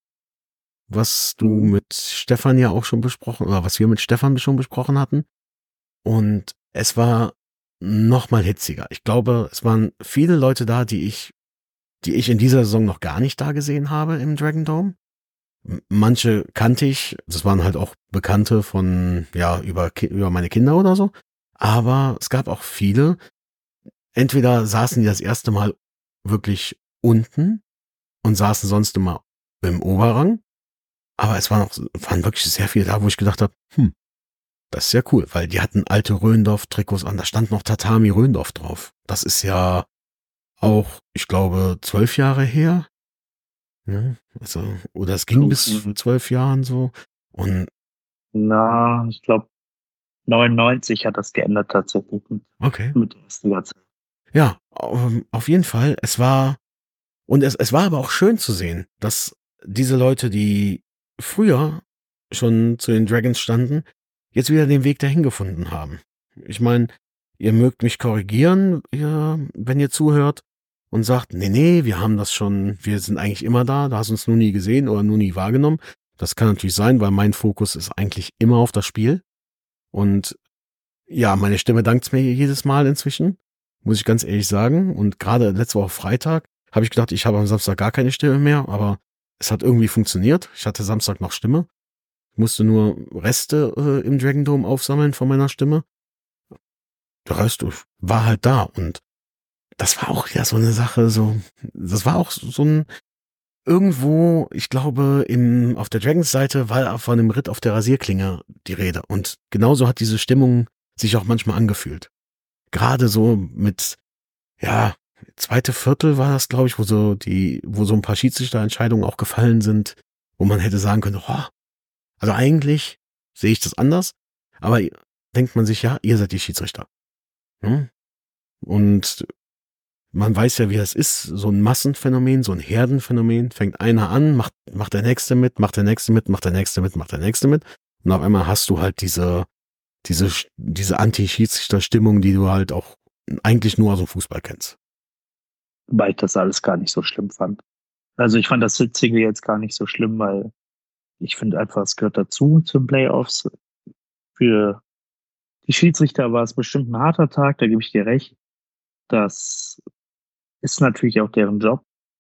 was du mit Stefan ja auch schon besprochen, oder was wir mit Stefan schon besprochen hatten. Und es war noch mal hitziger. Ich glaube, es waren viele Leute da, die ich, die ich in dieser Saison noch gar nicht da gesehen habe im Dragon Dome. Manche kannte ich, das waren halt auch Bekannte von, ja, über, über meine Kinder oder so. Aber es gab auch viele, entweder saßen die das erste Mal wirklich unten und saßen sonst immer im Oberrang. Aber es waren auch, waren wirklich sehr viele da, wo ich gedacht habe, hm, das ist ja cool, weil die hatten alte Röndorf-Trikots an, da stand noch Tatami Röndorf drauf. Das ist ja auch, ich glaube, zwölf Jahre her. Ja, also, oder es ging bis zu zwölf Jahren so. Und Na, ich glaube, neunundneunzig hat das geändert tatsächlich. okay. Mit der Installation. Ja, auf jeden Fall. Es war, und es, es war aber auch schön zu sehen, dass diese Leute, die früher schon zu den Dragons standen, jetzt wieder den Weg dahin gefunden haben. Ich meine, ihr mögt mich korrigieren, ihr, wenn ihr zuhört und sagt, nee, nee, wir haben das schon, wir sind eigentlich immer da, da hast du uns nur nie gesehen oder nur nie wahrgenommen. Das kann natürlich sein, weil mein Fokus ist eigentlich immer auf das Spiel. Und ja, meine Stimme dankt's mir jedes Mal inzwischen, muss ich ganz ehrlich sagen. Und gerade letzte Woche Freitag habe ich gedacht, ich habe am Samstag gar keine Stimme mehr, aber es hat irgendwie funktioniert. Ich hatte Samstag noch Stimme. Ich musste nur Reste äh, im Dragon Dome aufsammeln von meiner Stimme. Der Rest war halt da. Und das war auch ja so eine Sache, so, das war auch so ein, irgendwo, ich glaube, im, auf der Dragons-Seite war von einem Ritt auf der Rasierklinge die Rede. Und genauso hat diese Stimmung sich auch manchmal angefühlt. Gerade so mit, ja, zweite Viertel war das, glaube ich, wo so die, wo so ein paar Schiedsrichterentscheidungen auch gefallen sind, wo man hätte sagen können, oh, also eigentlich sehe ich das anders, aber denkt man sich, ja, ihr seid die Schiedsrichter. Hm? Und man weiß ja, wie das ist, so ein Massenphänomen, so ein Herdenphänomen, fängt einer an, macht, macht der Nächste mit, macht der Nächste mit, macht der Nächste mit, macht der Nächste mit. Und auf einmal hast du halt diese, diese, diese Anti-Schiedsrichter-Stimmung, die du halt auch eigentlich nur aus dem Fußball kennst. Wobei ich das alles gar nicht so schlimm fand. Also ich fand das Hitzige jetzt gar nicht so schlimm, weil ich finde einfach, es gehört dazu zum Playoffs. Für die Schiedsrichter war es bestimmt ein harter Tag, da gebe ich dir recht. Das ist natürlich auch deren Job,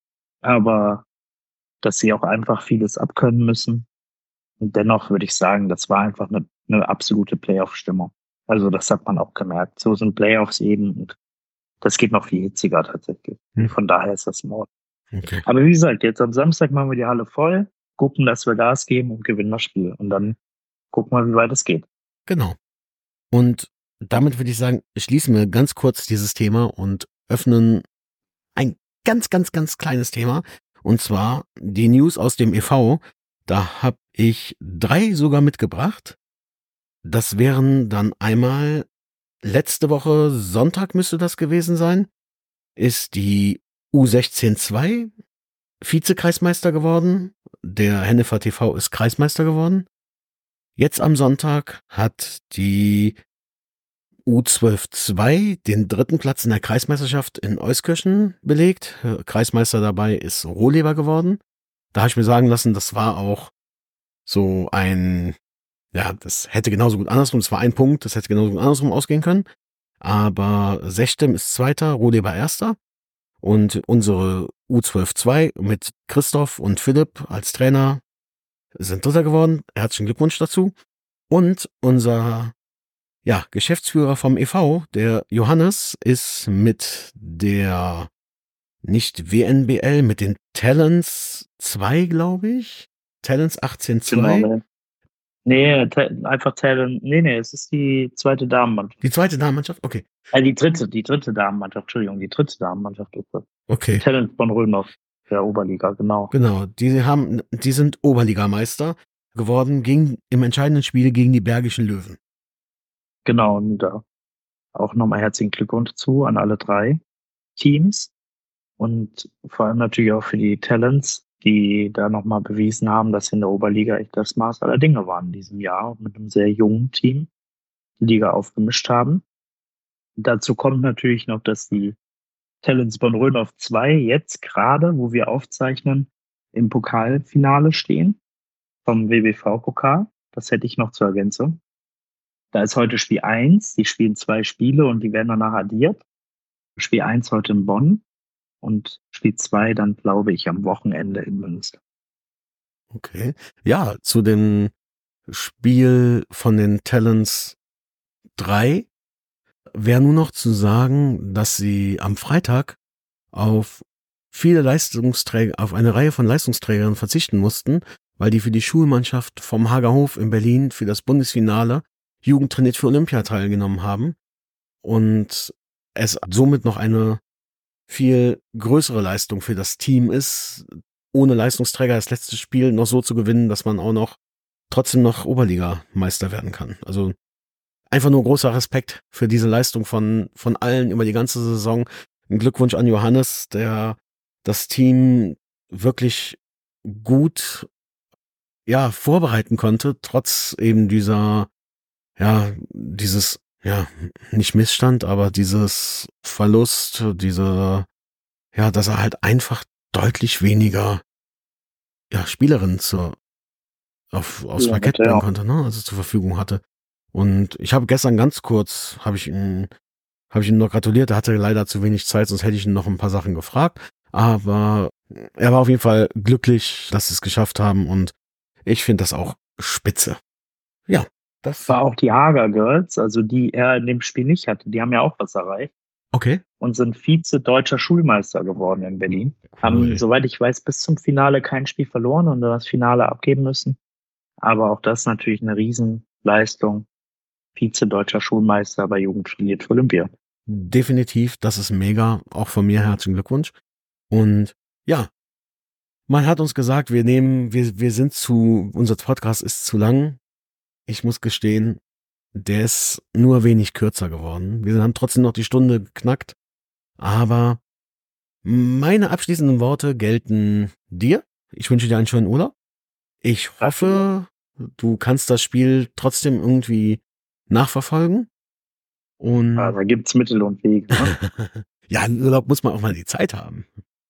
aber dass sie auch einfach vieles abkönnen müssen. Und dennoch würde ich sagen, das war einfach eine, eine absolute Playoff-Stimmung. Also das hat man auch gemerkt. So sind Playoffs eben. Und das geht noch viel hitziger tatsächlich. Hm. Von daher ist das Mord. Okay. Aber wie gesagt, jetzt am Samstag machen wir die Halle voll, gucken, dass wir Gas geben und gewinnen das Spiel. Und dann gucken wir, wie weit es geht. Genau. Und damit würde ich sagen, schließen wir ganz kurz dieses Thema und öffnen ein ganz, ganz, ganz kleines Thema. Und zwar die News aus dem E V. Da habe ich drei sogar mitgebracht. Das wären dann einmal letzte Woche Sonntag müsste das gewesen sein, ist die U sechzehn zwei Vizekreismeister geworden. Der Hennefer T V ist Kreismeister geworden. Jetzt am Sonntag hat die U zwölf zwei den dritten Platz in der Kreismeisterschaft in Euskirchen belegt. Kreismeister dabei ist Rohleber geworden. Da habe ich mir sagen lassen, das war auch so ein, ja, das hätte genauso gut andersrum, das war ein Punkt, das hätte genauso gut andersrum ausgehen können. Aber Sechtem ist Zweiter, Rohleber Erster. Und unsere U zwölf zwei mit Christoph und Philipp als Trainer sind Dritter geworden. Herzlichen Glückwunsch dazu. Und unser ja, Geschäftsführer vom E V, der Johannes, ist mit der, nicht W N B L, mit den Talents zwei, glaube ich. Talents achtzehn zwei. Genau, ne. Nee, ta- einfach Talent. Nee, nee, es ist die zweite Damenmannschaft. Die zweite Damenmannschaft? Okay. Äh, die dritte, die dritte Damenmannschaft, Entschuldigung, die dritte Damenmannschaft ist das. Okay. Talent von Römer, der Oberliga, genau. Genau. Die haben, die sind Oberligameister geworden gegen, im entscheidenden Spiel gegen die Bergischen Löwen. Genau, und da auch nochmal herzlichen Glückwunsch zu an alle drei Teams und vor allem natürlich auch für die Talents, die da nochmal bewiesen haben, dass sie in der Oberliga echt das Maß aller Dinge waren in diesem Jahr und mit einem sehr jungen Team die Liga aufgemischt haben. Dazu kommt natürlich noch, dass die Talents von Rönow zwei jetzt gerade, wo wir aufzeichnen, im Pokalfinale stehen vom W B V-Pokal. Das hätte ich noch zur Ergänzung. Da ist heute Spiel eins, die spielen zwei Spiele und die werden danach addiert. Spiel eins heute in Bonn und Spiel zwei dann, glaube ich, am Wochenende in Münster. Okay. Ja, zu dem Spiel von den Talents drei wäre nur noch zu sagen, dass sie am Freitag auf viele Leistungsträger, auf eine Reihe von Leistungsträgern verzichten mussten, weil die für die Schulmannschaft vom Hagerhof in Berlin für das Bundesfinale Jugend trainiert für Olympia teilgenommen haben und es somit noch eine viel größere Leistung für das Team ist, ohne Leistungsträger das letzte Spiel noch so zu gewinnen, dass man auch noch trotzdem noch Oberligameister werden kann. Also einfach nur großer Respekt für diese Leistung von, von allen über die ganze Saison. Ein Glückwunsch an Johannes, der das Team wirklich gut, ja, vorbereiten konnte, trotz eben dieser, ja, dieses, ja, nicht Missstand, aber dieses Verlust, diese, ja, dass er halt einfach deutlich weniger, ja, Spielerinnen zur, auf, aufs Ja, Parkett bitte, bringen ja. konnte, ne, also zur Verfügung hatte. Und ich habe gestern ganz kurz, habe ich ihn, habe ich ihn noch gratuliert, er hatte leider zu wenig Zeit, sonst hätte ich ihn noch ein paar Sachen gefragt. Aber er war auf jeden Fall glücklich, dass sie es geschafft haben und ich finde das auch spitze. Ja, das War auch die Hager Girls, also die er in dem Spiel nicht hatte, die haben ja auch was erreicht okay. und sind Vize-Deutscher Schulmeister geworden in Berlin. Haben, Cool. soweit ich weiß, bis zum Finale kein Spiel verloren und dann das Finale abgeben müssen. Aber auch das natürlich eine Riesenleistung. Vize-Deutscher Schulmeister bei Jugend trainiert für Olympia. Definitiv, das ist mega. Auch von mir herzlichen Glückwunsch. Und ja, man hat uns gesagt, wir nehmen, wir, wir sind zu, unser Podcast ist zu lang. Ich muss gestehen, der ist nur wenig kürzer geworden. Wir haben trotzdem noch die Stunde geknackt. Aber meine abschließenden Worte gelten dir. Ich wünsche dir einen schönen Urlaub. Ich hoffe, du kannst das Spiel trotzdem irgendwie nachverfolgen. Und Ja, da gibt's Mittel und Wege. Ne? ja, im Urlaub muss man auch mal die Zeit haben.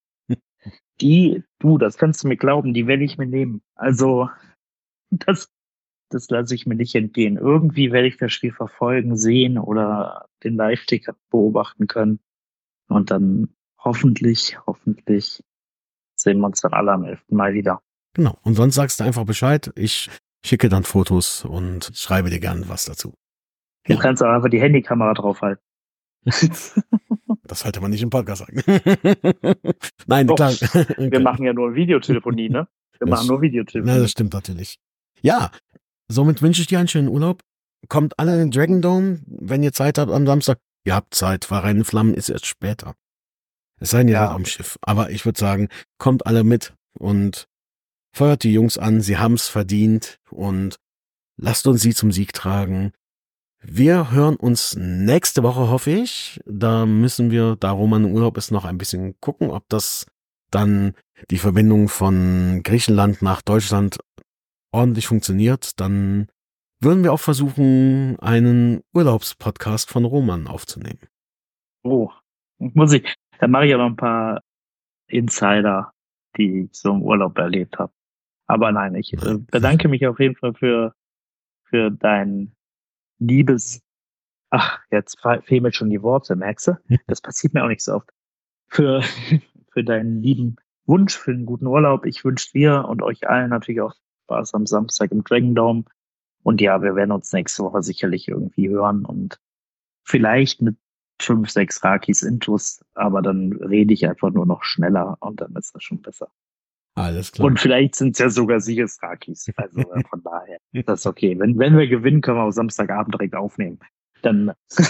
Die, du, das kannst du mir glauben, die werde ich mir nehmen. Also, das, das lasse ich mir nicht entgehen. Irgendwie werde ich das Spiel verfolgen, sehen oder den Live-Ticker beobachten können. Und dann hoffentlich, hoffentlich sehen wir uns dann alle am elften Mai wieder. Genau. Und sonst sagst du einfach Bescheid. Ich schicke dann Fotos und schreibe dir gerne was dazu. Du Ja. kannst auch einfach die Handykamera draufhalten. Das sollte man nicht im Podcast sagen. Nein, Doch, klar. Wir machen ja nur Videotelefonie, ne? Wir Das- machen nur Na, Videotelefonie. das stimmt natürlich. Ja, somit wünsche ich dir einen schönen Urlaub. Kommt alle in den Dragon Dome, wenn ihr Zeit habt am Samstag. Ihr habt Zeit, weil Reine Flammen ist erst später. Es sei denn, ihr Ja. seid am Schiff. Aber ich würde sagen, kommt alle mit und feuert die Jungs an. Sie haben's verdient und lasst uns sie zum Sieg tragen. Wir hören uns nächste Woche, hoffe ich. Da müssen wir, da Roman im Urlaub ist, noch ein bisschen gucken, ob das dann die Verbindung von Griechenland nach Deutschland ordentlich funktioniert. Dann würden wir auch versuchen, einen Urlaubspodcast von Roman aufzunehmen. Oh, muss ich. Dann mache ich ja noch ein paar Insider, die ich so im Urlaub erlebt habe. Aber nein, ich äh, Nein. bedanke mich auf jeden Fall für, für dein liebes. Ach, jetzt fe- fehlen mir schon die Worte, merkst du? Das passiert mir auch nicht so oft. Für, für deinen lieben Wunsch, für einen guten Urlaub. Ich wünsche dir und euch allen natürlich auch Spaß am Samstag im Dragon Dome. Und ja, wir werden uns nächste Woche sicherlich irgendwie hören und vielleicht mit fünf, sechs Rakis Intus, aber dann rede ich einfach nur noch schneller und dann ist das schon besser. Alles klar. Und vielleicht sind es ja sogar Siegesrakis. Also äh, von daher, das ist okay. Wenn, wenn wir gewinnen, können wir auch Samstagabend direkt aufnehmen. Dann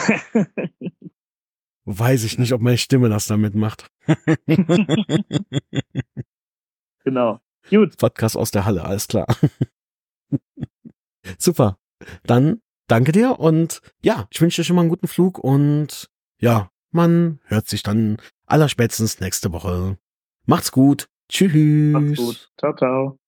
Weiß ich nicht, ob meine Stimme das damit macht. genau. Gut. Podcast aus der Halle, alles klar. Super. Dann danke dir und ja, ich wünsche dir schon mal einen guten Flug und ja, man hört sich dann allerspätestens nächste Woche. Macht's gut. Tschüss. Macht's gut. Ciao, ciao.